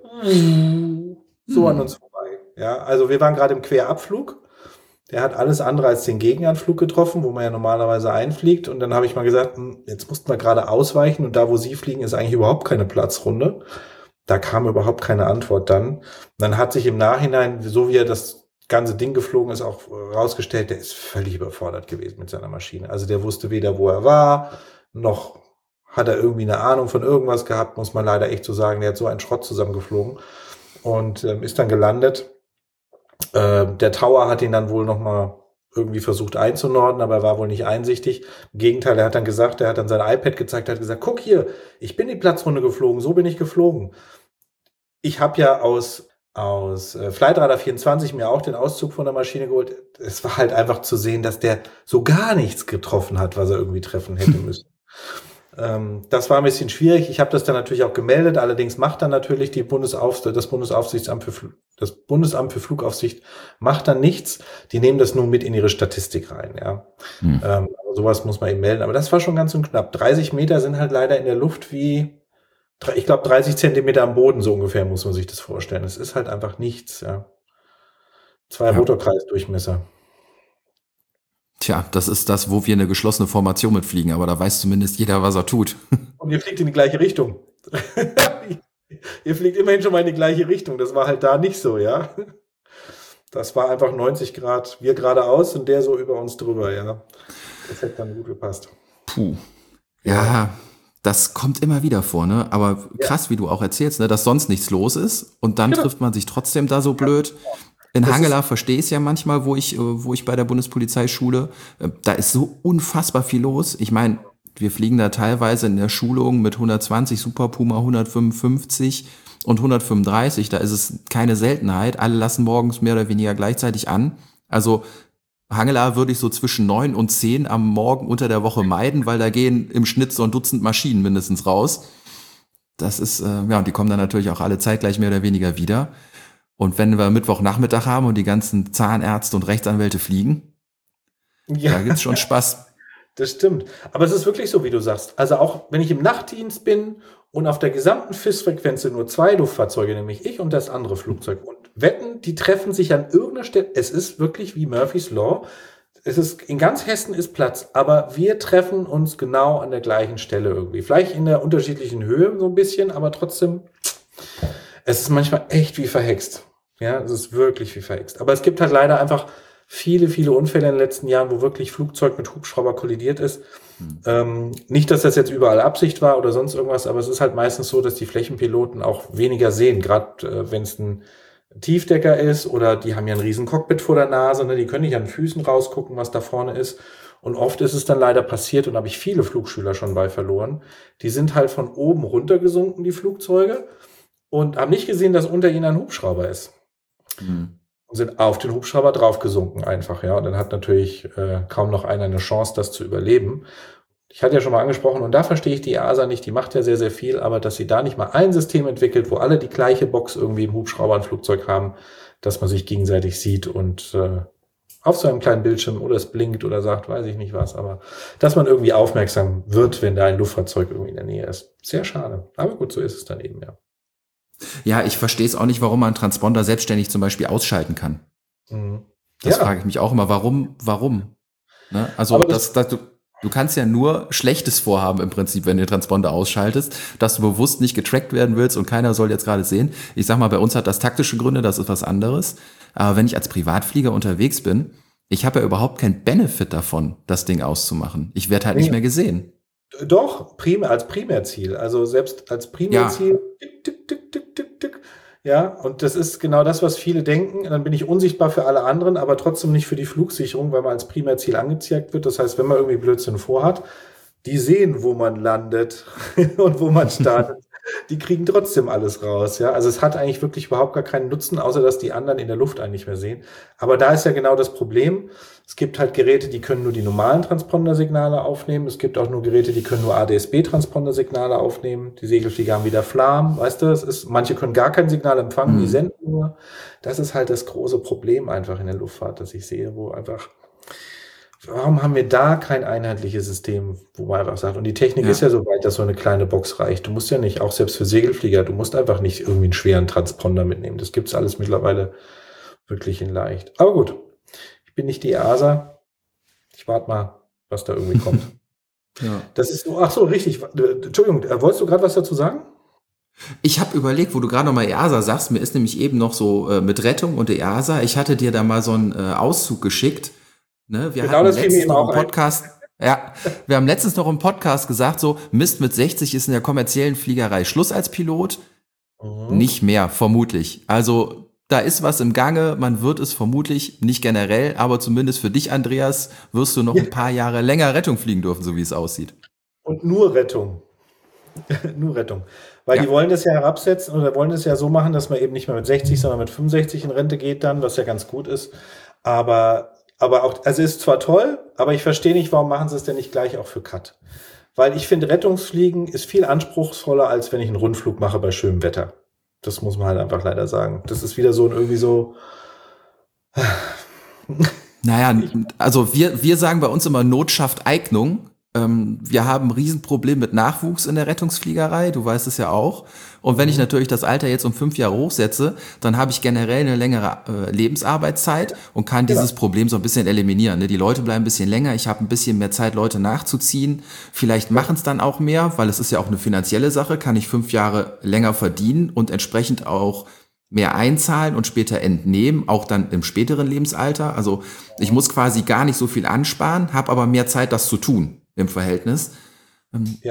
So an uns vorbei. Ja, also wir waren gerade im Querabflug. Der hat alles andere als den Gegenanflug getroffen, wo man ja normalerweise einfliegt. Und dann habe ich mal gesagt, jetzt mussten wir gerade ausweichen. Und da, wo Sie fliegen, ist eigentlich überhaupt keine Platzrunde. Da kam überhaupt keine Antwort dann. Und dann hat sich im Nachhinein, so wie er das ganze Ding geflogen ist, auch rausgestellt, der ist völlig überfordert gewesen mit seiner Maschine. Also der wusste weder, wo er war, noch hat er irgendwie eine Ahnung von irgendwas gehabt, muss man leider echt so sagen. Der hat so einen Schrott zusammengeflogen und ähm, ist dann gelandet. Äh, der Tower hat ihn dann wohl nochmal irgendwie versucht einzunorden, aber er war wohl nicht einsichtig. Im Gegenteil, er hat dann gesagt, er hat dann sein iPad gezeigt, er hat gesagt, guck hier, ich bin die Platzrunde geflogen, so bin ich geflogen. Ich habe ja aus aus äh, Flightradar vierundzwanzig mir auch den Auszug von der Maschine geholt. Es war halt einfach zu sehen, dass der so gar nichts getroffen hat, was er irgendwie treffen hätte müssen. ähm, das war ein bisschen schwierig. Ich habe das dann natürlich auch gemeldet. Allerdings macht dann natürlich die Bundesaufsicht, das Bundesaufsichtsamt für Fl- das Bundesamt für Flugaufsicht macht dann nichts. Die nehmen das nur mit in ihre Statistik rein. Ja, hm. ähm, aber sowas muss man eben melden. Aber das war schon ganz und knapp. dreißig Meter sind halt leider in der Luft wie ich glaube, dreißig Zentimeter am Boden, so ungefähr, muss man sich das vorstellen. Es ist halt einfach nichts, ja. Zwei ja. Rotorkreisdurchmesser. Tja, das ist das, wo wir eine geschlossene Formation mitfliegen, aber da weiß zumindest jeder, was er tut. Und ihr fliegt in die gleiche Richtung. Ihr fliegt immerhin schon mal in die gleiche Richtung. Das war halt da nicht so, ja. Das war einfach neunzig Grad, wir geradeaus und der so über uns drüber, ja. Das hätte dann gut gepasst. Puh. Ja. Das kommt immer wieder vor, ne? Aber krass, ja. wie du auch erzählst, ne? Dass sonst nichts los ist und dann genau. trifft man sich trotzdem da so blöd. In das Hangela verstehe ich es ja manchmal, wo ich, wo ich bei der Bundespolizei schule. Da ist so unfassbar viel los. Ich meine, wir fliegen da teilweise in der Schulung mit hundertzwanzig Super Puma, hundertfünfundfünfzig und hundertfünfunddreißig. Da ist es keine Seltenheit. Alle lassen morgens mehr oder weniger gleichzeitig an. Also Hangela würde ich so zwischen neun und zehn am Morgen unter der Woche meiden, weil da gehen im Schnitt so ein Dutzend Maschinen mindestens raus. Das ist, äh, ja, und die kommen dann natürlich auch alle zeitgleich mehr oder weniger wieder. Und wenn wir Mittwochnachmittag haben und die ganzen Zahnärzte und Rechtsanwälte fliegen, ja. da gibt's schon Spaß. Das stimmt. Aber es ist wirklich so, wie du sagst. Also auch wenn ich im Nachtdienst bin und auf der gesamten F I S-Frequenz sind nur zwei Luftfahrzeuge, nämlich ich und das andere Flugzeug. Und wetten, die treffen sich an irgendeiner Stelle. Es ist wirklich wie Murphy's Law. Es ist, in ganz Hessen ist Platz, aber wir treffen uns genau an der gleichen Stelle irgendwie. Vielleicht in der unterschiedlichen Höhe so ein bisschen, aber trotzdem, es ist manchmal echt wie verhext. Ja, es ist wirklich wie verhext. Aber es gibt halt leider einfach viele, viele Unfälle in den letzten Jahren, wo wirklich Flugzeug mit Hubschrauber kollidiert ist. Hm. Ähm, nicht, dass das jetzt überall Absicht war oder sonst irgendwas, aber es ist halt meistens so, dass die Flächenpiloten auch weniger sehen, gerade äh, wenn es ein Tiefdecker ist oder die haben ja ein riesen Cockpit vor der Nase, ne? Die können nicht an den Füßen rausgucken, was da vorne ist. Und oft ist es dann leider passiert und habe ich viele Flugschüler schon bei verloren. Die sind halt von oben runtergesunken, die Flugzeuge, und haben nicht gesehen, dass unter ihnen ein Hubschrauber ist. Hm. Und sind auf den Hubschrauber draufgesunken einfach, ja. Und dann hat natürlich äh, kaum noch einer eine Chance, das zu überleben. Ich hatte ja schon mal angesprochen, und da verstehe ich die E A S A nicht, die macht ja sehr, sehr viel, aber dass sie da nicht mal ein System entwickelt, wo alle die gleiche Box irgendwie im Hubschrauber und Flugzeug haben, dass man sich gegenseitig sieht und äh, auf so einem kleinen Bildschirm oder es blinkt oder sagt, weiß ich nicht was, aber dass man irgendwie aufmerksam wird, wenn da ein Luftfahrzeug irgendwie in der Nähe ist. Sehr schade. Aber gut, so ist es dann eben, ja. Ja, ich verstehe es auch nicht, warum man einen Transponder selbstständig zum Beispiel ausschalten kann. Mhm. Das ja. frage ich mich auch immer. Warum? Warum? Ne? Also, das, das, das, du, du kannst ja nur Schlechtes vorhaben im Prinzip, wenn du den Transponder ausschaltest, dass du bewusst nicht getrackt werden willst und keiner soll jetzt gerade sehen. Ich sag mal, bei uns hat das taktische Gründe, das ist was anderes. Aber wenn ich als Privatflieger unterwegs bin, ich habe ja überhaupt keinen Benefit davon, das Ding auszumachen. Ich werde halt nee. nicht mehr gesehen. Doch, primär, als Primärziel. Also selbst als Primärziel. Ja. Tick, tick, tick, tick, tick, tick. Ja, und das ist genau das, was viele denken. Dann bin ich unsichtbar für alle anderen, aber trotzdem nicht für die Flugsicherung, weil man als Primärziel angezeigt wird. Das heißt, wenn man irgendwie Blödsinn vorhat, die sehen, wo man landet und wo man startet. Die kriegen trotzdem alles raus. Ja, also es hat eigentlich wirklich überhaupt gar keinen Nutzen, außer dass die anderen in der Luft einen nicht mehr sehen. Aber da ist ja genau das Problem. Es gibt halt Geräte, die können nur die normalen Transpondersignale aufnehmen. Es gibt auch nur Geräte, die können nur A D S B-Transpondersignale aufnehmen. Die Segelflieger haben wieder Flam, weißt du, es ist, manche können gar kein Signal empfangen, mhm. die senden nur. Das ist halt das große Problem einfach in der Luftfahrt, das ich sehe, wo einfach, warum haben wir da kein einheitliches System, wo man einfach sagt, und die Technik ja. ist ja so weit, dass so eine kleine Box reicht. Du musst ja nicht, auch selbst für Segelflieger, du musst einfach nicht irgendwie einen schweren Transponder mitnehmen. Das gibt's alles mittlerweile wirklich in leicht. Aber gut. Bin nicht die E A S A. Ich warte mal, was da irgendwie kommt. ja. Das ist so, ach so, richtig. Entschuldigung, wolltest du gerade was dazu sagen? Ich habe überlegt, wo du gerade nochmal E A S A sagst, mir ist nämlich eben noch so äh, mit Rettung und E A S A, ich hatte dir da mal so einen äh, Auszug geschickt. Ne? Wir genau, hatten das letztens noch im Podcast. Ja, wir haben letztens noch im Podcast gesagt, so Mist, mit sechzig ist in der kommerziellen Fliegerei Schluss als Pilot. Mhm. Nicht mehr, vermutlich. Also da ist was im Gange, man wird es vermutlich, nicht generell, aber zumindest für dich, Andreas, wirst du noch ja. ein paar Jahre länger Rettung fliegen dürfen, so wie es aussieht. Und nur Rettung. nur Rettung. Weil ja. die wollen das ja herabsetzen oder wollen das ja so machen, dass man eben nicht mehr mit sechzig, sondern mit fünfundsechzig in Rente geht dann, was ja ganz gut ist. Aber, aber auch, also ist zwar toll, aber ich verstehe nicht, warum machen sie es denn nicht gleich auch für Cut? Weil ich finde, Rettungsfliegen ist viel anspruchsvoller, als wenn ich einen Rundflug mache bei schönem Wetter. Das muss man halt einfach leider sagen. Das ist wieder so ein irgendwie so. Naja, also wir, wir sagen bei uns immer Not schafft Eignung. Ähm, wir haben ein Riesenproblem mit Nachwuchs in der Rettungsfliegerei, du weißt es ja auch. Und wenn ich natürlich das Alter jetzt um fünf Jahre hochsetze, dann habe ich generell eine längere äh, Lebensarbeitszeit und kann dieses genau. Problem so ein bisschen eliminieren. Ne? Die Leute bleiben ein bisschen länger, ich habe ein bisschen mehr Zeit, Leute nachzuziehen. Vielleicht machen es dann auch mehr, weil es ist ja auch eine finanzielle Sache, kann ich fünf Jahre länger verdienen und entsprechend auch mehr einzahlen und später entnehmen, auch dann im späteren Lebensalter. Also ich muss quasi gar nicht so viel ansparen, habe aber mehr Zeit, das zu tun im Verhältnis. Ja.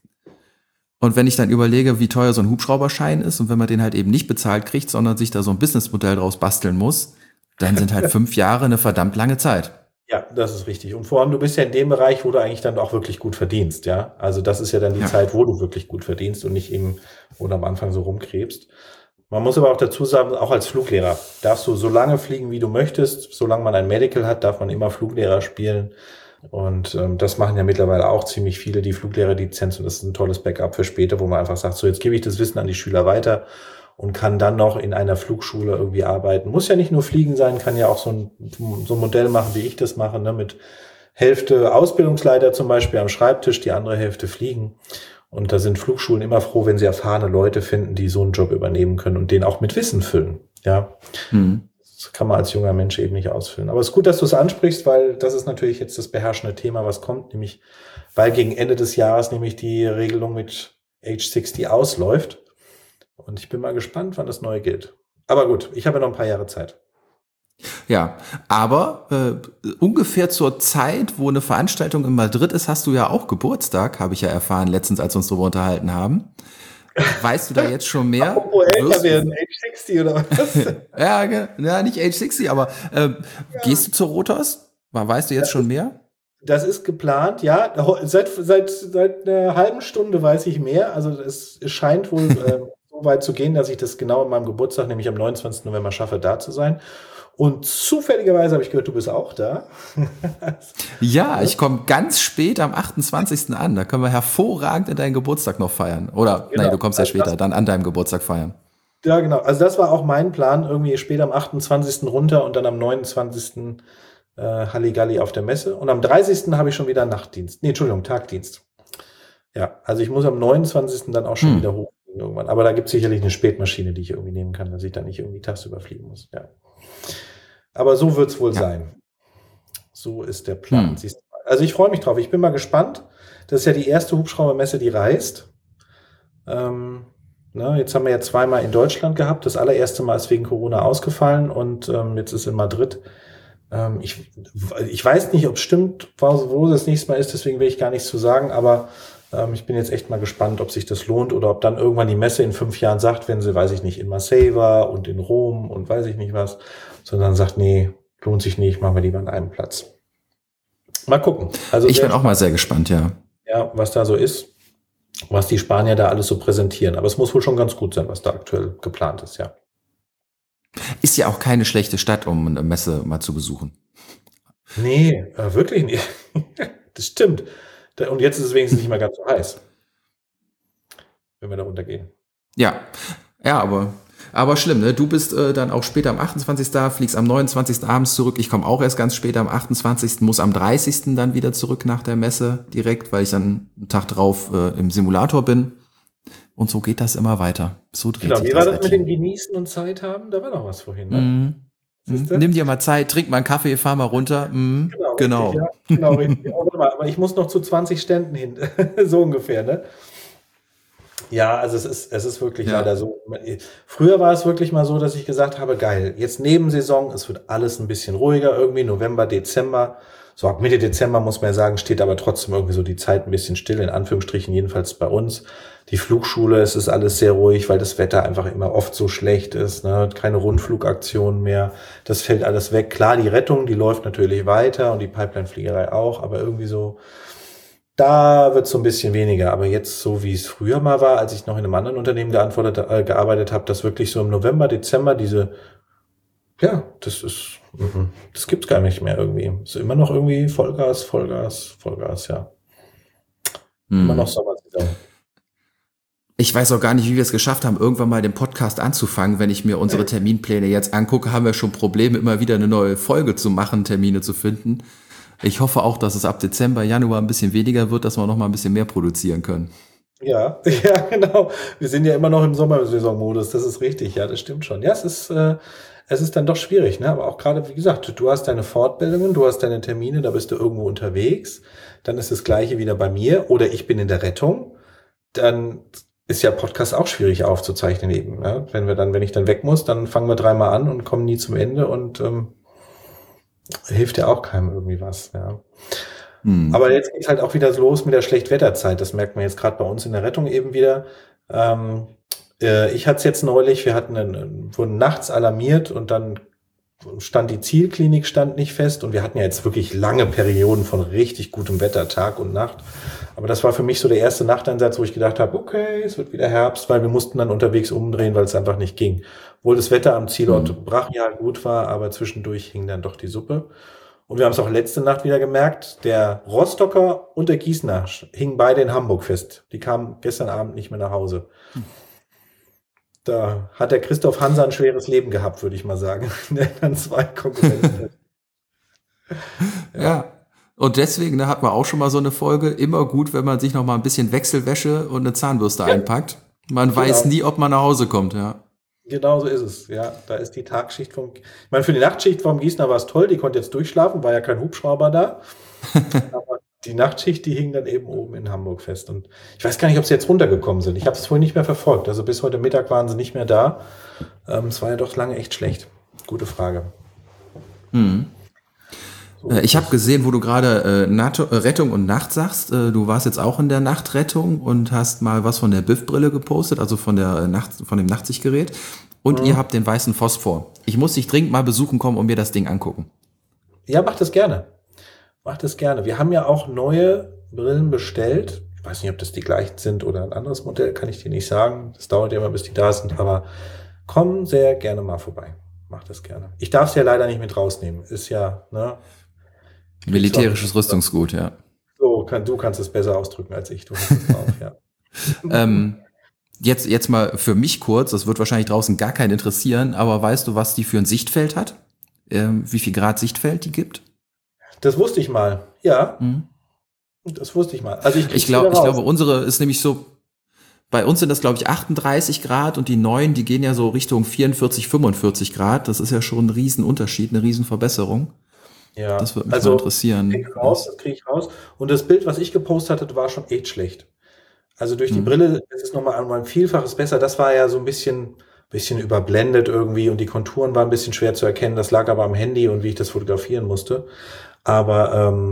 Und wenn ich dann überlege, wie teuer so ein Hubschrauberschein ist und wenn man den halt eben nicht bezahlt kriegt, sondern sich da so ein Businessmodell draus basteln muss, dann sind halt fünf Jahre eine verdammt lange Zeit. Ja, das ist richtig. Und vor allem, du bist ja in dem Bereich, wo du eigentlich dann auch wirklich gut verdienst, ja. Also das ist ja dann die ja. Zeit, wo du wirklich gut verdienst und nicht eben, wo du am Anfang so rumkrebst. Man muss aber auch dazu sagen, auch als Fluglehrer darfst du so lange fliegen, wie du möchtest. Solange man ein Medical hat, darf man immer Fluglehrer spielen. Und ähm, das machen ja mittlerweile auch ziemlich viele, die Fluglehrerlizenz. Und das ist ein tolles Backup für später, wo man einfach sagt, so jetzt gebe ich das Wissen an die Schüler weiter und kann dann noch in einer Flugschule irgendwie arbeiten. Muss ja nicht nur fliegen sein, kann ja auch so ein, so ein Modell machen, wie ich das mache, ne, mit Hälfte Ausbildungsleiter zum Beispiel am Schreibtisch, die andere Hälfte fliegen. Und da sind Flugschulen immer froh, wenn sie erfahrene Leute finden, die so einen Job übernehmen können und den auch mit Wissen füllen. Ja, mhm. Das kann man als junger Mensch eben nicht ausfüllen. Aber es ist gut, dass du es ansprichst, weil das ist natürlich jetzt das beherrschende Thema, was kommt, nämlich, weil gegen Ende des Jahres nämlich die Regelung mit Age sechzig ausläuft. Und ich bin mal gespannt, wann das neu gilt. Aber gut, ich habe ja noch ein paar Jahre Zeit. Ja, aber äh, ungefähr zur Zeit, wo eine Veranstaltung in Madrid ist, hast du ja auch Geburtstag, habe ich ja erfahren letztens, als wir uns darüber unterhalten haben. Weißt du da jetzt schon mehr? Apropos älter werden, Age sechzig oder was? ja, ja, nicht Age sechzig, aber äh, ja. Gehst du zur Rotos? Weißt du jetzt das schon mehr? Das ist geplant, ja. Seit, seit, seit einer halben Stunde weiß ich mehr. Also es, es scheint wohl äh, so weit zu gehen, dass ich das genau an meinem Geburtstag, nämlich am neunundzwanzigsten November, schaffe, da zu sein. Und zufälligerweise habe ich gehört, du bist auch da. Ja, ich komme ganz spät am achtundzwanzigsten an. Da können wir hervorragend in deinen Geburtstag noch feiern. Oder, genau. Nein, du kommst ja später, das, dann an deinem Geburtstag feiern. Ja, genau. Also das war auch mein Plan, irgendwie später am achtundzwanzigsten runter und dann am neunundzwanzigsten Äh, Halligalli auf der Messe. Und am dreißigsten habe ich schon wieder Nachtdienst. Nee, Entschuldigung, Tagdienst. Ja, also ich muss am neunundzwanzigsten dann auch schon hm. wieder hoch irgendwann. Aber da gibt es sicherlich eine Spätmaschine, die ich irgendwie nehmen kann, dass ich dann nicht irgendwie tagsüber fliegen muss. Ja. Aber so wird es wohl ja. sein. So ist der Plan. Hm. Siehst du mal. Also ich freue mich drauf. Ich bin mal gespannt. Das ist ja die erste Hubschraubermesse, die reist. Ähm, ne, jetzt haben wir ja zweimal in Deutschland gehabt. Das allererste Mal ist wegen Corona ausgefallen und ähm, jetzt ist in Madrid. Ähm, ich, ich weiß nicht, ob es stimmt, wo das nächste Mal ist, deswegen will ich gar nichts zu sagen, aber Ähm, ich bin jetzt echt mal gespannt, ob sich das lohnt oder ob dann irgendwann die Messe in fünf Jahren sagt, wenn sie, weiß ich nicht, in Marseille war und in Rom und weiß ich nicht was, sondern sagt, nee, lohnt sich nicht, machen wir lieber an einem Platz. Mal gucken. Also Ich sehr bin auch mal sehr gespannt, ja. Ja, was da so ist, was die Spanier da alles so präsentieren. Aber es muss wohl schon ganz gut sein, was da aktuell geplant ist, ja. Ist ja auch keine schlechte Stadt, um eine Messe mal zu besuchen. Nee, äh, wirklich nicht. Das stimmt. Da- Und jetzt ist es wenigstens nicht mehr ganz so heiß, wenn wir da runtergehen. Ja, ja, aber, aber schlimm, ne? Du bist äh, dann auch später am achtundzwanzigsten da, fliegst am neunundzwanzigsten abends zurück. Ich komme auch erst ganz spät am achtundzwanzigsten, muss am dreißigsten dann wieder zurück nach der Messe direkt, weil ich dann einen Tag drauf äh, im Simulator bin. Und so geht das immer weiter. So dreht Genau, sich wie war das mit Rädchen. dem Genießen und Zeit haben? Da war noch was vorhin, ne? Mhm. Mhm. Siehste? Nimm dir mal Zeit, trink mal einen Kaffee, fahr mal runter. Mhm. Genau, richtig, Genau. ja. Genau, richtig. Oh, warte mal, aber ich muss noch zu zwanzig Ständen hin. So ungefähr, ne? Ja, also es ist, es ist wirklich Ja. leider so. Früher war es wirklich mal so, dass ich gesagt habe, geil, jetzt Nebensaison, es wird alles ein bisschen ruhiger irgendwie, November, Dezember. So ab Mitte Dezember muss man ja sagen, steht aber trotzdem irgendwie so die Zeit ein bisschen still, in Anführungsstrichen, jedenfalls bei uns. Die Flugschule, es ist alles sehr ruhig, weil das Wetter einfach immer oft so schlecht ist, ne? Keine Rundflugaktionen mehr. Das fällt alles weg. Klar, die Rettung, die läuft natürlich weiter und die Pipeline-Fliegerei auch, aber irgendwie so, da wird es so ein bisschen weniger. Aber jetzt, so wie es früher mal war, als ich noch in einem anderen Unternehmen geantwortet, äh, gearbeitet habe, dass wirklich so im November, Dezember diese, ja, das ist, mhm, das gibt's gar nicht mehr irgendwie. Es ist immer noch irgendwie Vollgas, Vollgas, Vollgas, ja. Immer Mhm. noch Sommersaison. Ich weiß auch gar nicht, wie wir es geschafft haben, irgendwann mal den Podcast anzufangen. Wenn ich mir unsere Terminpläne jetzt angucke, haben wir schon Probleme, immer wieder eine neue Folge zu machen, Termine zu finden. Ich hoffe auch, dass es ab Dezember, Januar ein bisschen weniger wird, dass wir noch mal ein bisschen mehr produzieren können. Ja, ja, genau. Wir sind ja immer noch im Sommersaisonmodus, das ist richtig, ja, das stimmt schon. Ja, es ist, äh, es ist dann doch schwierig, ne? Aber auch gerade, wie gesagt, du hast deine Fortbildungen, du hast deine Termine, da bist du irgendwo unterwegs. Dann ist das Gleiche wieder bei mir. Oder ich bin in der Rettung. Dann ist ja Podcast auch schwierig aufzuzeichnen eben. Ja? Wenn wir dann, wenn ich dann weg muss, dann fangen wir dreimal an und kommen nie zum Ende und ähm, hilft ja auch keinem irgendwie was, ja. Hm. Aber jetzt geht's halt auch wieder los mit der Schlechtwetterzeit. Das merkt man jetzt gerade bei uns in der Rettung eben wieder. Ähm, äh, ich hatte es jetzt neulich, wir hatten einen, wurden nachts alarmiert und dann stand die Zielklinik stand nicht fest und wir hatten ja jetzt wirklich lange Perioden von richtig gutem Wetter, Tag und Nacht. Aber das war für mich so der erste Nachteinsatz, wo ich gedacht habe, okay, es wird wieder Herbst, weil wir mussten dann unterwegs umdrehen, weil es einfach nicht ging. Obwohl das Wetter am Zielort Mhm. brachial gut war, aber zwischendurch hing dann doch die Suppe. Und wir haben es auch letzte Nacht wieder gemerkt, der Rostocker und der Gießener hingen beide in Hamburg fest. Die kamen gestern Abend nicht mehr nach Hause. Da hat der Christoph Hanser ein schweres Leben gehabt, würde ich mal sagen. Der hat dann zwei Konkurrenten. Ja. ja. Und deswegen, da hat man auch schon mal so eine Folge. Immer gut, wenn man sich noch mal ein bisschen Wechselwäsche und eine Zahnbürste Ja. einpackt. Man Genau. weiß nie, ob man nach Hause kommt, ja. Genau so ist es, ja. Da ist die Tagschicht vom, ich meine, für die Nachtschicht vom Gießener war es toll, die konnte jetzt durchschlafen, war ja kein Hubschrauber da. Aber die Nachtschicht, die hing dann eben oben in Hamburg fest. Und ich weiß gar nicht, ob sie jetzt runtergekommen sind. Ich habe es vorhin nicht mehr verfolgt. Also bis heute Mittag waren sie nicht mehr da. Ähm, es war ja doch lange echt schlecht. Gute Frage. Mhm. So Äh, ist Ich habe es. gesehen, wo du gerade äh, NATO, äh, Rettung und Nacht sagst. Äh, du warst jetzt auch in der Nachtrettung und hast mal was von der B I F-Brille gepostet, also von der äh, Nacht, von dem Nachtsichtgerät. Und Mhm. ihr habt den weißen Phosphor. Ich muss dich dringend mal besuchen kommen und mir das Ding angucken. Ja, macht das gerne. Macht das gerne. Wir haben ja auch neue Brillen bestellt. Ich weiß nicht, ob das die gleichen sind oder ein anderes Modell, kann ich dir nicht sagen. Das dauert ja immer, bis die da sind, aber komm sehr gerne mal vorbei. Mach das gerne. Ich darf es ja leider nicht mit rausnehmen. Ist ja, ne? Militärisches Rüstungsgut, ja. So, kann, du kannst es besser ausdrücken als ich. Du hast es drauf, ja. ähm, jetzt, jetzt mal für mich kurz, das wird wahrscheinlich draußen gar keinen interessieren, aber weißt du, was die für ein Sichtfeld hat? Ähm, wie viel Grad Sichtfeld die gibt? Das wusste ich mal. Ja, Mhm. das wusste ich mal. Also ich, Ich glaube, ich glaube, unsere ist nämlich so, bei uns sind das, glaube ich, achtunddreißig Grad und die neuen, die gehen ja so Richtung vierundvierzig, fünfundvierzig Grad. Das ist ja schon ein Riesenunterschied, eine Riesenverbesserung. ja, Das würde mich also mal interessieren. krieg ich raus, das kriege ich raus. Und das Bild, was ich gepostet hatte, war schon echt schlecht. Also durch die Mhm. Brille ist es nochmal um ein Vielfaches besser. Das war ja so ein bisschen, bisschen überblendet irgendwie und die Konturen waren ein bisschen schwer zu erkennen. Das lag aber am Handy und wie ich das fotografieren musste. Aber ähm,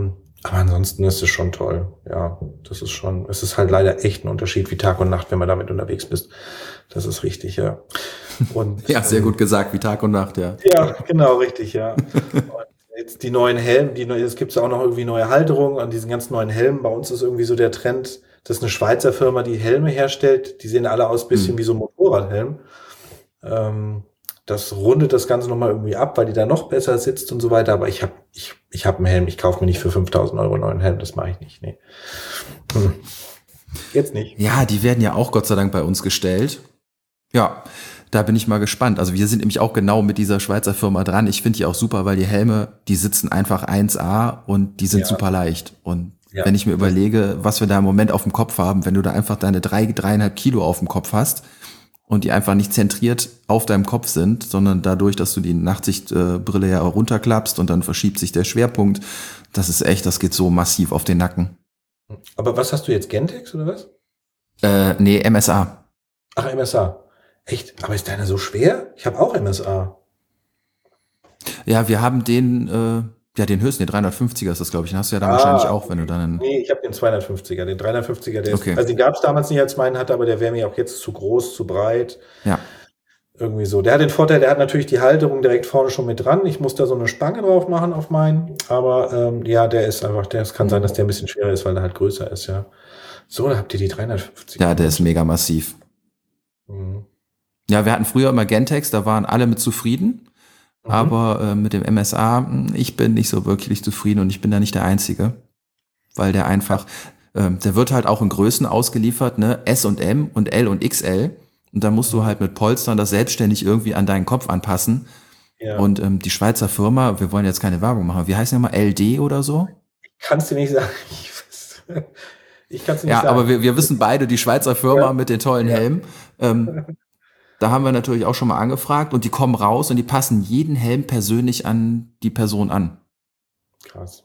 Aber ansonsten ist es schon toll. Ja, das ist schon, es ist halt leider echt ein Unterschied wie Tag und Nacht, wenn man damit unterwegs bist. Das ist richtig, ja. Und, ja, sehr gut gesagt, wie Tag und Nacht, ja. Ja, genau, richtig, ja. Und jetzt die neuen Helme, die, es gibt auch noch irgendwie neue Halterungen an diesen ganz neuen Helmen. Bei uns ist irgendwie so der Trend, das ist eine Schweizer Firma, die Helme herstellt. Die sehen alle aus ein bisschen hm. wie so ein Motorradhelm. Ähm, das rundet das Ganze nochmal irgendwie ab, weil die da noch besser sitzt und so weiter. Aber ich habe ich, ich hab einen Helm, ich kaufe mir nicht für fünftausend Euro einen neuen Helm, das mache ich nicht. Nee. Hm. Jetzt nicht. Ja, die werden ja auch Gott sei Dank bei uns gestellt. Ja, da bin ich mal gespannt. Also wir sind nämlich auch genau mit dieser Schweizer Firma dran. Ich finde die auch super, weil die Helme, die sitzen einfach eins A und die sind ja. super leicht. Und ja. wenn ich mir überlege, was wir da im Moment auf dem Kopf haben, wenn du da einfach deine drei, dreieinhalb Kilo auf dem Kopf hast und die einfach nicht zentriert auf deinem Kopf sind, sondern dadurch, dass du die Nachtsichtbrille ja runterklappst und dann verschiebt sich der Schwerpunkt. Das ist echt, das geht so massiv auf den Nacken. Aber was hast du jetzt, Gentex oder was? Äh, nee, M S A. Ach, M S A. Echt? Aber ist deiner so schwer? Ich habe auch M S A. Ja, wir haben den, äh, ja, den höchsten, den dreihundertfünfziger ist das, glaube ich. Den hast du ja dann ah, wahrscheinlich auch, wenn du dann einen... Nee, ich habe den zweihundertfünfziger. Den dreihundertfünfziger, der okay. ist, also den gab es damals nicht als meinen hatte, aber der wäre mir auch jetzt zu groß, zu breit. Ja. Irgendwie so. Der hat den Vorteil, der hat natürlich die Halterung direkt vorne schon mit dran. Ich muss da so eine Spange drauf machen auf meinen. Aber ähm, ja, der ist einfach, der, es kann sein, dass der ein bisschen schwerer ist, weil er halt größer ist, ja. So, da habt ihr die dreihundertfünfziger. Ja, der ist mega massiv. Mhm. Ja, wir hatten früher immer Gentex, da waren alle mit zufrieden. Mhm. Aber äh, mit dem M S A, ich bin nicht so wirklich zufrieden und ich bin da nicht der Einzige. Weil der einfach, äh, der wird halt auch in Größen ausgeliefert, ne, S und M und L und X L. Und da musst du halt mit Polstern das selbstständig irgendwie an deinen Kopf anpassen. Ja. Und ähm, die Schweizer Firma, wir wollen jetzt keine Werbung machen, wie heißt die nochmal? L D oder so? Kannst du nicht sagen. Ich, ich kann es nicht ja, sagen. Ja, aber wir, wir wissen beide, die Schweizer Firma ja. mit den tollen ja. Helmen. Ähm, da haben wir natürlich auch schon mal angefragt und die kommen raus und die passen jeden Helm persönlich an die Person an. Krass.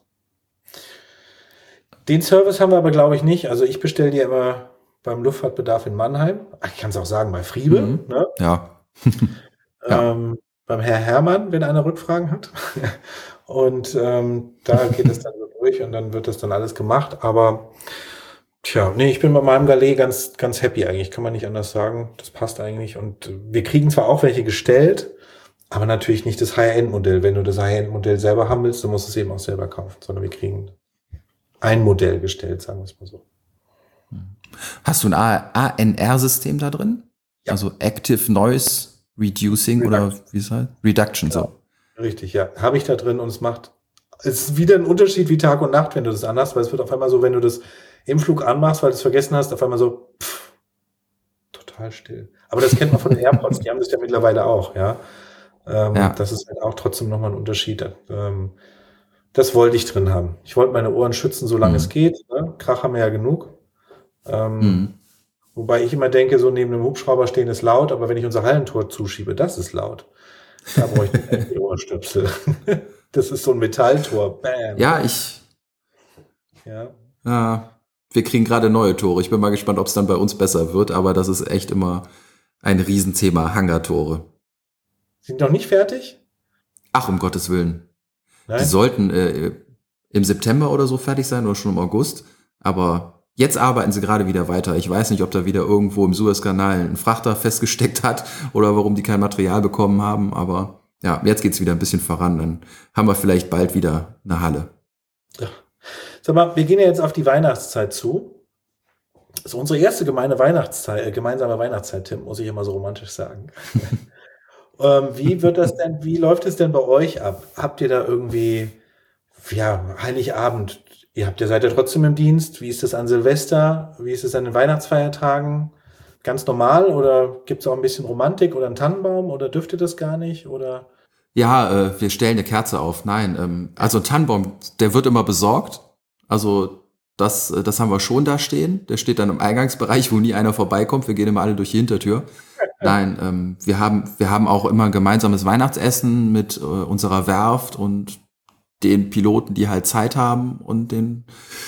Den Service haben wir aber, glaube ich, nicht. Also ich bestelle dir immer beim Luftfahrtbedarf in Mannheim. Ich kann es auch sagen, bei Friebe. Mhm. Ne? Ja. ähm, beim Herr Hermann, wenn einer Rückfragen hat. Und ähm, da geht es dann so durch und dann wird das dann alles gemacht. Aber tja, nee, ich bin bei meinem Galet ganz, ganz happy eigentlich. Kann man nicht anders sagen. Das passt eigentlich. Und wir kriegen zwar auch welche gestellt, aber natürlich nicht das High-End-Modell. Wenn du das High-End-Modell selber haben willst, dann musst du es eben auch selber kaufen. Sondern wir kriegen ein Modell gestellt, sagen wir es mal so. Hast du ein A N R-System da drin? Ja. Also Active Noise Reducing Reduction. Oder wie es heißt? Reduction, ja. So. Richtig, ja. Habe ich da drin und es macht, es ist wieder ein Unterschied wie Tag und Nacht, wenn du das anhast, weil es wird auf einmal so, wenn du das im Flug anmachst, weil du es vergessen hast, auf einmal so pff, total still. Aber das kennt man von den AirPods, die haben das ja mittlerweile auch, ja. Ähm, ja. Das ist halt auch trotzdem nochmal ein Unterschied. Ähm, das wollte ich drin haben. Ich wollte meine Ohren schützen, solange mhm. es geht. Ne? Krach haben wir ja genug. Ähm, mhm. Wobei ich immer denke, so neben einem Hubschrauber stehen ist laut, aber wenn ich unser Hallentor zuschiebe, das ist laut. Da brauche ich die Ohrstöpsel. Das ist so ein Metalltor. Bam. Ja, ich. Ja. ja. Wir kriegen gerade neue Tore. Ich bin mal gespannt, ob es dann bei uns besser wird, aber das ist echt immer ein Riesenthema, Hangartore. Sind noch nicht fertig? Ach, um Gottes Willen. Nein? Die sollten äh, im September oder so fertig sein oder schon im August, aber jetzt arbeiten sie gerade wieder weiter. Ich weiß nicht, ob da wieder irgendwo im Suezkanal ein Frachter festgesteckt hat oder warum die kein Material bekommen haben, aber ja, jetzt geht's wieder ein bisschen voran. Dann haben wir vielleicht bald wieder eine Halle. Ja. Sag mal, wir gehen ja jetzt auf die Weihnachtszeit zu. Das ist unsere erste gemeine Weihnachtszeit, äh, gemeinsame Weihnachtszeit, Tim, muss ich immer so romantisch sagen. ähm, wie wird das denn, wie läuft es denn bei euch ab? Habt ihr da irgendwie, ja, Heiligabend, ihr habt ja, seid ja trotzdem im Dienst, wie ist das an Silvester, wie ist es an den Weihnachtsfeiertagen? Ganz normal oder gibt es auch ein bisschen Romantik oder einen Tannenbaum oder dürft ihr das gar nicht oder? Ja, äh, wir stellen eine Kerze auf, nein, ähm, also ein Tannenbaum, der wird immer besorgt, also das, das haben wir schon da stehen, der steht dann im Eingangsbereich, wo nie einer vorbeikommt, wir gehen immer alle durch die Hintertür. Nein, ähm, wir haben wir haben auch immer ein gemeinsames Weihnachtsessen mit äh, unserer Werft und den Piloten, die halt Zeit haben und den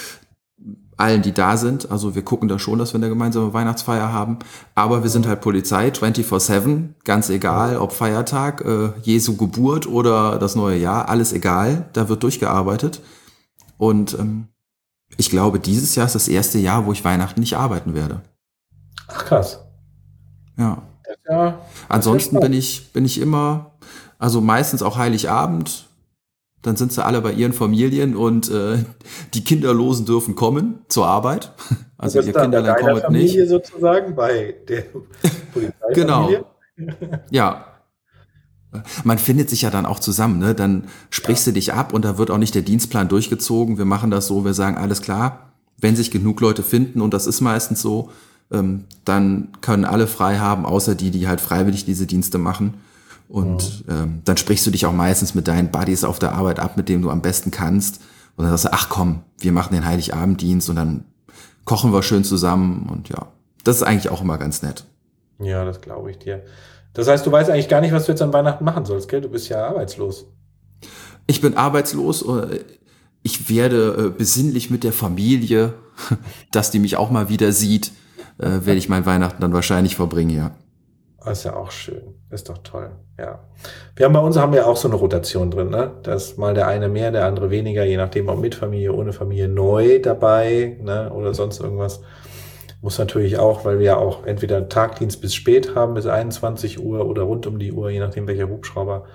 allen, die da sind. Also wir gucken da schon, dass wir eine gemeinsame Weihnachtsfeier haben. Aber wir sind halt Polizei, vierundzwanzig sieben, ganz egal, ob Feiertag, äh, Jesu Geburt oder das neue Jahr, alles egal. Da wird durchgearbeitet. Und ähm, ich glaube, dieses Jahr ist das erste Jahr, wo ich Weihnachten nicht arbeiten werde. Ach krass. Ja. Das ist ja, das Ansonsten ist ja bin ich, bin ich immer, also meistens auch Heiligabend, dann sind sie alle bei ihren Familien und äh, die Kinderlosen dürfen kommen zur Arbeit. Also ihr Kinderlein kommt Familie nicht. sozusagen, bei der Polizeifamilie. Genau. Ja. Man findet sich ja dann auch zusammen, ne? Dann sprichst ja. du dich ab und da wird auch nicht der Dienstplan durchgezogen. Wir machen das so, wir sagen, alles klar, wenn sich genug Leute finden, und das ist meistens so, ähm, dann können alle frei haben, außer die, die halt freiwillig diese Dienste machen. Und mhm. ähm, dann sprichst du dich auch meistens mit deinen Buddies auf der Arbeit ab, mit denen du am besten kannst. Und dann sagst du, ach komm, wir machen den Heiligabenddienst und dann kochen wir schön zusammen. Und ja, das ist eigentlich auch immer ganz nett. Ja, das glaube ich dir. Das heißt, du weißt eigentlich gar nicht, was du jetzt an Weihnachten machen sollst, gell? Du bist ja arbeitslos. Ich bin arbeitslos. Ich werde besinnlich mit der Familie, dass die mich auch mal wieder sieht, werde ich mein Weihnachten dann wahrscheinlich verbringen, ja. Das ist ja auch schön. Das ist doch toll, ja. Wir haben bei uns haben wir auch so eine Rotation drin, ne? Da ist mal der eine mehr, der andere weniger, je nachdem, ob mit Familie, ohne Familie, neu dabei, ne? Oder sonst irgendwas. Muss natürlich auch, weil wir ja auch entweder Tagdienst bis spät haben, bis einundzwanzig Uhr oder rund um die Uhr, je nachdem welcher Hubschrauber.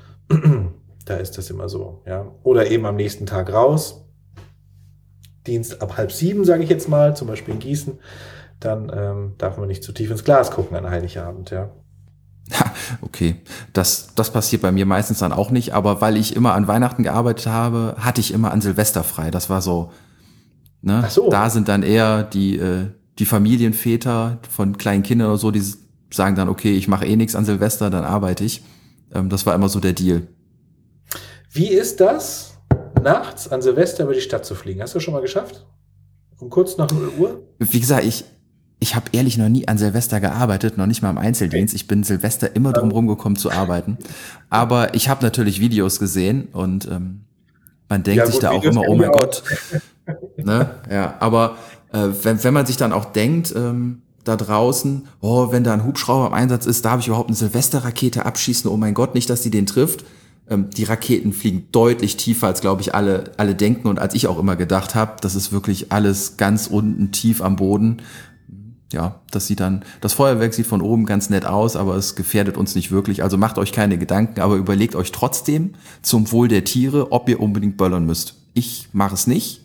Da ist das immer so, ja. Oder eben am nächsten Tag raus. Dienst ab halb sieben, sage ich jetzt mal, zum Beispiel in Gießen. Dann ähm, darf man nicht zu tief ins Glas gucken an Heiligabend, ja. Okay, das, das passiert bei mir meistens dann auch nicht, aber weil ich immer an Weihnachten gearbeitet habe, hatte ich immer an Silvester frei. Das war so, ne? Ach so. Da sind dann eher die, äh, die Familienväter von kleinen Kindern oder so, die sagen dann, okay, ich mache eh nichts an Silvester, dann arbeite ich. Ähm, das war immer so der Deal. Wie ist das, nachts an Silvester über die Stadt zu fliegen? Hast du schon mal geschafft? Um kurz nach null Uhr? Wie gesagt, ich, ich habe ehrlich noch nie an Silvester gearbeitet, noch nicht mal im Einzeldienst. Ich bin Silvester immer drum rumgekommen zu arbeiten. Aber ich habe natürlich Videos gesehen und ähm, man denkt ja, sich gut, da auch Videos immer, oh mein Gott. Ne? Ja, aber äh, wenn, wenn man sich dann auch denkt, ähm, da draußen, oh, wenn da ein Hubschrauber im Einsatz ist, darf ich überhaupt eine Silvesterrakete abschießen? Oh mein Gott, nicht, dass die den trifft. Ähm, die Raketen fliegen deutlich tiefer, als, glaube ich, alle, alle denken und als ich auch immer gedacht habe. Das ist wirklich alles ganz unten tief am Boden. Ja, das sieht dann, das Feuerwerk sieht von oben ganz nett aus, aber es gefährdet uns nicht wirklich. Also macht euch keine Gedanken, aber überlegt euch trotzdem zum Wohl der Tiere, ob ihr unbedingt böllern müsst. Ich mache es nicht.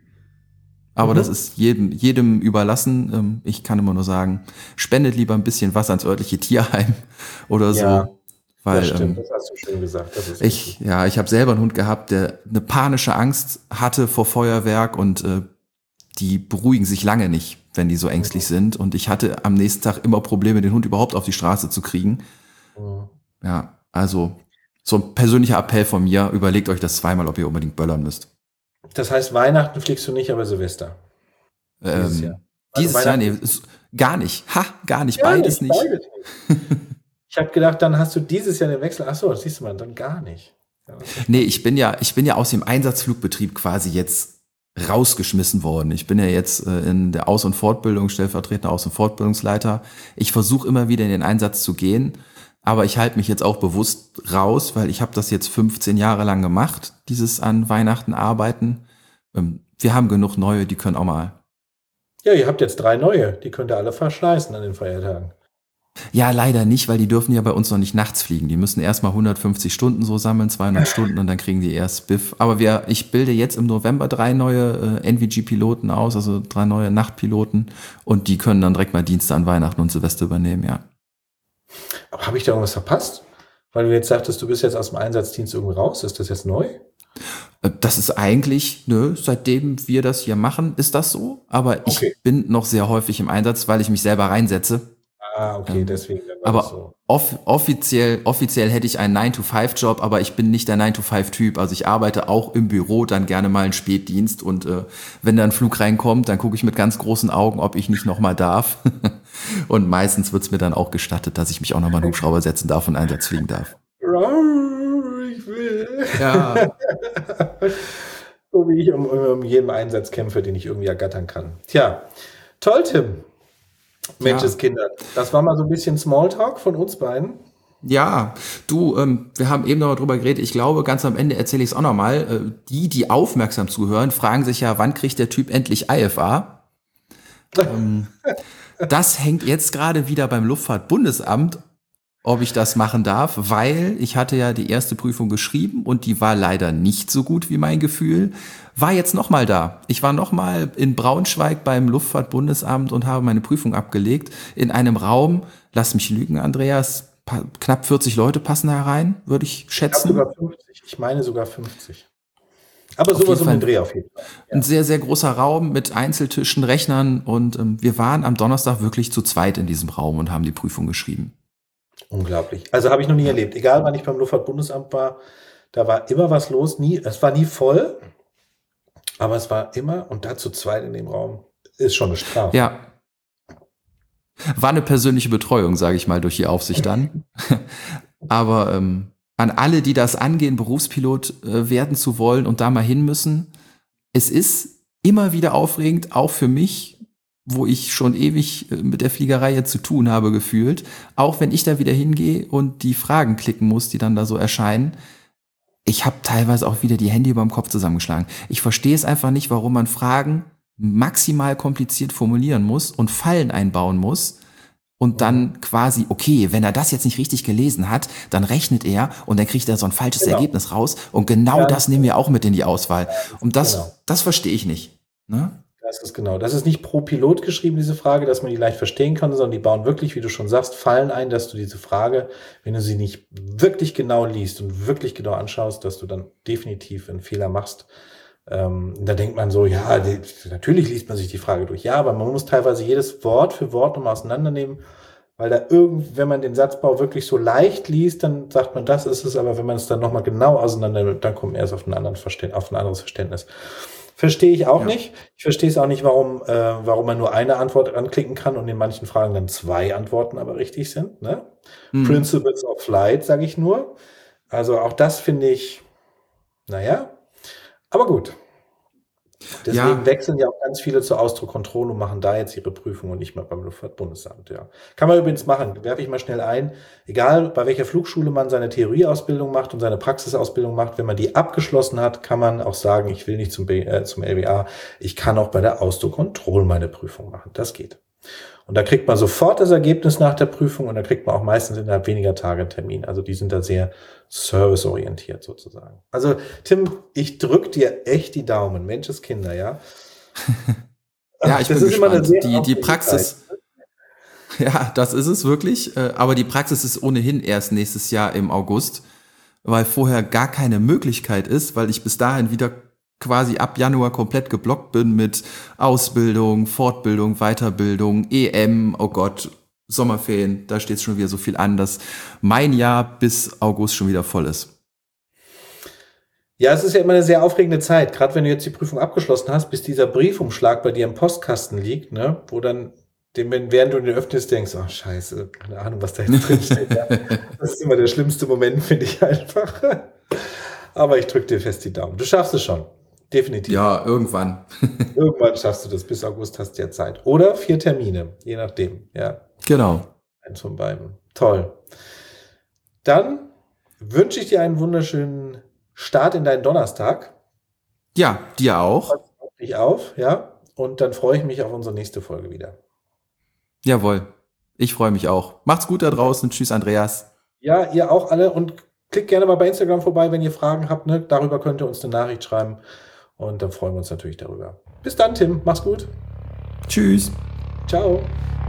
Aber mhm. das ist jedem, jedem überlassen. Ich kann immer nur sagen, spendet lieber ein bisschen was ans örtliche Tierheim oder so. Ja, weil, das stimmt, ähm, das hast du schön gesagt. Das ist ich, ja, ich habe selber einen Hund gehabt, der eine panische Angst hatte vor Feuerwerk und äh, die beruhigen sich lange nicht, wenn die so ängstlich mhm. sind. Und ich hatte am nächsten Tag immer Probleme, den Hund überhaupt auf die Straße zu kriegen. Mhm. Ja, also so ein persönlicher Appell von mir, überlegt euch das zweimal, ob ihr unbedingt böllern müsst. Das heißt, Weihnachten fliegst du nicht, aber Silvester? Ähm, dieses Jahr, also dieses Jahr nee, ist, gar nicht. Ha, gar nicht, ja, beides nicht. nicht. Beides nicht. Ich habe gedacht, dann hast du dieses Jahr den Wechsel. Ach so, das siehst du mal, dann gar nicht. Ja, nee, ich bin ja, ich bin ja aus dem Einsatzflugbetrieb quasi jetzt rausgeschmissen worden. Ich bin ja jetzt äh, in der Aus- und Fortbildung, stellvertretender Aus- und Fortbildungsleiter. Ich versuche immer wieder in den Einsatz zu gehen, aber ich halte mich jetzt auch bewusst raus, weil ich habe das jetzt fünfzehn Jahre lang gemacht, dieses an Weihnachten arbeiten. Ähm, wir haben genug neue, die können auch mal. Ja, ihr habt jetzt drei neue, die könnt ihr alle verschleißen an den Feiertagen. Ja, leider nicht, weil die dürfen ja bei uns noch nicht nachts fliegen. Die müssen erstmal hundertfünfzig Stunden so sammeln, zweihundert Stunden und dann kriegen die erst Biff. Aber wir, ich bilde jetzt im November drei neue äh, N V G-Piloten aus, also drei neue Nachtpiloten und die können dann direkt mal Dienste an Weihnachten und Silvester übernehmen, ja. Aber habe ich da irgendwas verpasst? Weil du jetzt sagtest, du bist jetzt aus dem Einsatzdienst irgendwie raus. Ist das jetzt neu? Das ist eigentlich, nö, seitdem wir das hier machen, ist das so. Aber okay. Ich bin noch sehr häufig im Einsatz, weil ich mich selber reinsetze. Ah, okay, ähm, deswegen. Aber so. off- offiziell, offiziell hätte ich einen nine to five Job, aber ich bin nicht der nine to five Typ. Also ich arbeite auch im Büro, dann gerne mal einen Spätdienst und äh, wenn da ein Flug reinkommt, dann gucke ich mit ganz großen Augen, ob ich nicht nochmal darf. Und meistens wird's mir dann auch gestattet, dass ich mich auch nochmal einen Hubschrauber setzen darf und Einsatz fliegen darf. Ich will. Ja. So wie ich um, um jeden Einsatz kämpfe, den ich irgendwie ergattern kann. Tja, toll, Tim. Menschenskinder. Das war mal so ein bisschen Smalltalk von uns beiden. Ja, du, ähm, wir haben eben noch drüber geredet. Ich glaube, ganz am Ende erzähle ich es auch nochmal. Äh, die, die aufmerksam zuhören, fragen sich ja, wann kriegt der Typ endlich I F A? ähm, das hängt jetzt gerade wieder beim Luftfahrtbundesamt, ob ich das machen darf, weil ich hatte ja die erste Prüfung geschrieben und die war leider nicht so gut wie mein Gefühl. War jetzt nochmal da. Ich war nochmal in Braunschweig beim Luftfahrtbundesamt und habe meine Prüfung abgelegt in einem Raum, lass mich lügen, Andreas, pa- knapp vierzig Leute passen da rein, würde ich Ich glaube schätzen. sogar fünfzig. Ich meine sogar fünfzig. Aber Auf sowas jeden um den Fall Dreh auf jeden Fall. ein Ja. sehr, sehr großer Raum mit Einzeltischen, Rechnern und ähm, wir waren am Donnerstag wirklich zu zweit in diesem Raum und haben die Prüfung geschrieben. Unglaublich. Also habe ich noch nie Ja. erlebt. Egal, wann ich beim Luftfahrtbundesamt war, da war immer was los. Nie, es war nie voll, aber es war immer, und da zu zweit in dem Raum, ist schon eine Strafe. Ja, war eine persönliche Betreuung, sage ich mal, durch die Aufsicht dann. Aber ähm, an alle, die das angehen, Berufspilot äh, werden zu wollen und da mal hin müssen, es ist immer wieder aufregend, auch für mich, wo ich schon ewig äh, mit der Fliegerei jetzt zu tun habe, gefühlt. Auch wenn ich da wieder hingehe und die Fragen klicken muss, die dann da so erscheinen. Ich habe teilweise auch wieder die Hände über dem Kopf zusammengeschlagen. Ich verstehe es einfach nicht, warum man Fragen maximal kompliziert formulieren muss und Fallen einbauen muss. Und dann quasi, okay, wenn er das jetzt nicht richtig gelesen hat, dann rechnet er und dann kriegt er so ein falsches Genau. Ergebnis raus. Und genau Ja. das nehmen wir auch mit in die Auswahl. Und das, Genau. das verstehe ich nicht. Ne? Das ist genau. Das ist nicht pro Pilot geschrieben, diese Frage, dass man die leicht verstehen kann, sondern die bauen wirklich, wie du schon sagst, Fallen ein, dass du diese Frage, wenn du sie nicht wirklich genau liest und wirklich genau anschaust, dass du dann definitiv einen Fehler machst. Ähm, da denkt man so, ja, die, natürlich liest man sich die Frage durch. Ja, aber man muss teilweise jedes Wort für Wort nochmal auseinandernehmen, weil da irgend, wenn man den Satzbau wirklich so leicht liest, dann sagt man, das ist es, aber wenn man es dann nochmal genau auseinander nimmt, dann kommt man erst auf ein, anderen Verständ, auf ein anderes Verständnis. Verstehe ich auch Ja. nicht. Ich verstehe es auch nicht, warum, äh, warum man nur eine Antwort anklicken kann und in manchen Fragen dann zwei Antworten aber richtig sind. Ne? Hm. Principles of Flight, sage ich nur. Also auch das finde ich, naja, aber gut. Deswegen Ja. wechseln ja auch ganz viele zur Ausdruckkontrolle und machen da jetzt ihre Prüfung und nicht mehr beim Luftfahrtbundesamt. Ja. Kann man übrigens machen, werfe ich mal schnell ein. Egal, bei welcher Flugschule man seine Theorieausbildung macht und seine Praxisausbildung macht, wenn man die abgeschlossen hat, kann man auch sagen, ich will nicht zum, B, äh, zum L B A, ich kann auch bei der Ausdruckkontrolle meine Prüfung machen. Das geht. Und da kriegt man sofort das Ergebnis nach der Prüfung und da kriegt man auch meistens innerhalb weniger Tage einen Termin. Also die sind da sehr serviceorientiert sozusagen. Also Tim, ich drück dir echt die Daumen. Menscheskinder, ja. Ja, ich Das bin ist immer eine gespannt. sehr Die, die aufregende Praxis, ja, das ist es wirklich. äh, Aber die Praxis ist ohnehin erst nächstes Jahr im August, weil vorher gar keine Möglichkeit ist, weil ich bis dahin wieder quasi ab Januar komplett geblockt bin mit Ausbildung, Fortbildung, Weiterbildung, E M, oh Gott, Sommerferien, da steht schon wieder so viel an, dass mein Jahr bis August schon wieder voll ist. Ja, es ist ja immer eine sehr aufregende Zeit, gerade wenn du jetzt die Prüfung abgeschlossen hast, bis dieser Briefumschlag bei dir im Postkasten liegt, ne, wo dann, den, während du den öffnest, denkst, oh scheiße, keine Ahnung, was da jetzt drin steht. Ja. Das ist immer der schlimmste Moment, finde ich einfach. Aber ich drücke dir fest die Daumen. Du schaffst es schon. Definitiv. Ja, irgendwann. Irgendwann schaffst du das. Bis August hast du ja Zeit. Oder vier Termine, je nachdem. Ja, Genau. eins von beiden. Toll. Dann wünsche ich dir einen wunderschönen Start in deinen Donnerstag. Ja, dir auch. Ich auf, ja. Und dann freue ich mich auf unsere nächste Folge wieder. Jawohl. Ich freue mich auch. Macht's gut da draußen. Tschüss, Andreas. Ja, ihr auch alle. Und klickt gerne mal bei Instagram vorbei, wenn ihr Fragen habt. Ne? Darüber könnt ihr uns eine Nachricht schreiben. Und dann freuen wir uns natürlich darüber. Bis dann, Tim. Mach's gut. Tschüss. Ciao.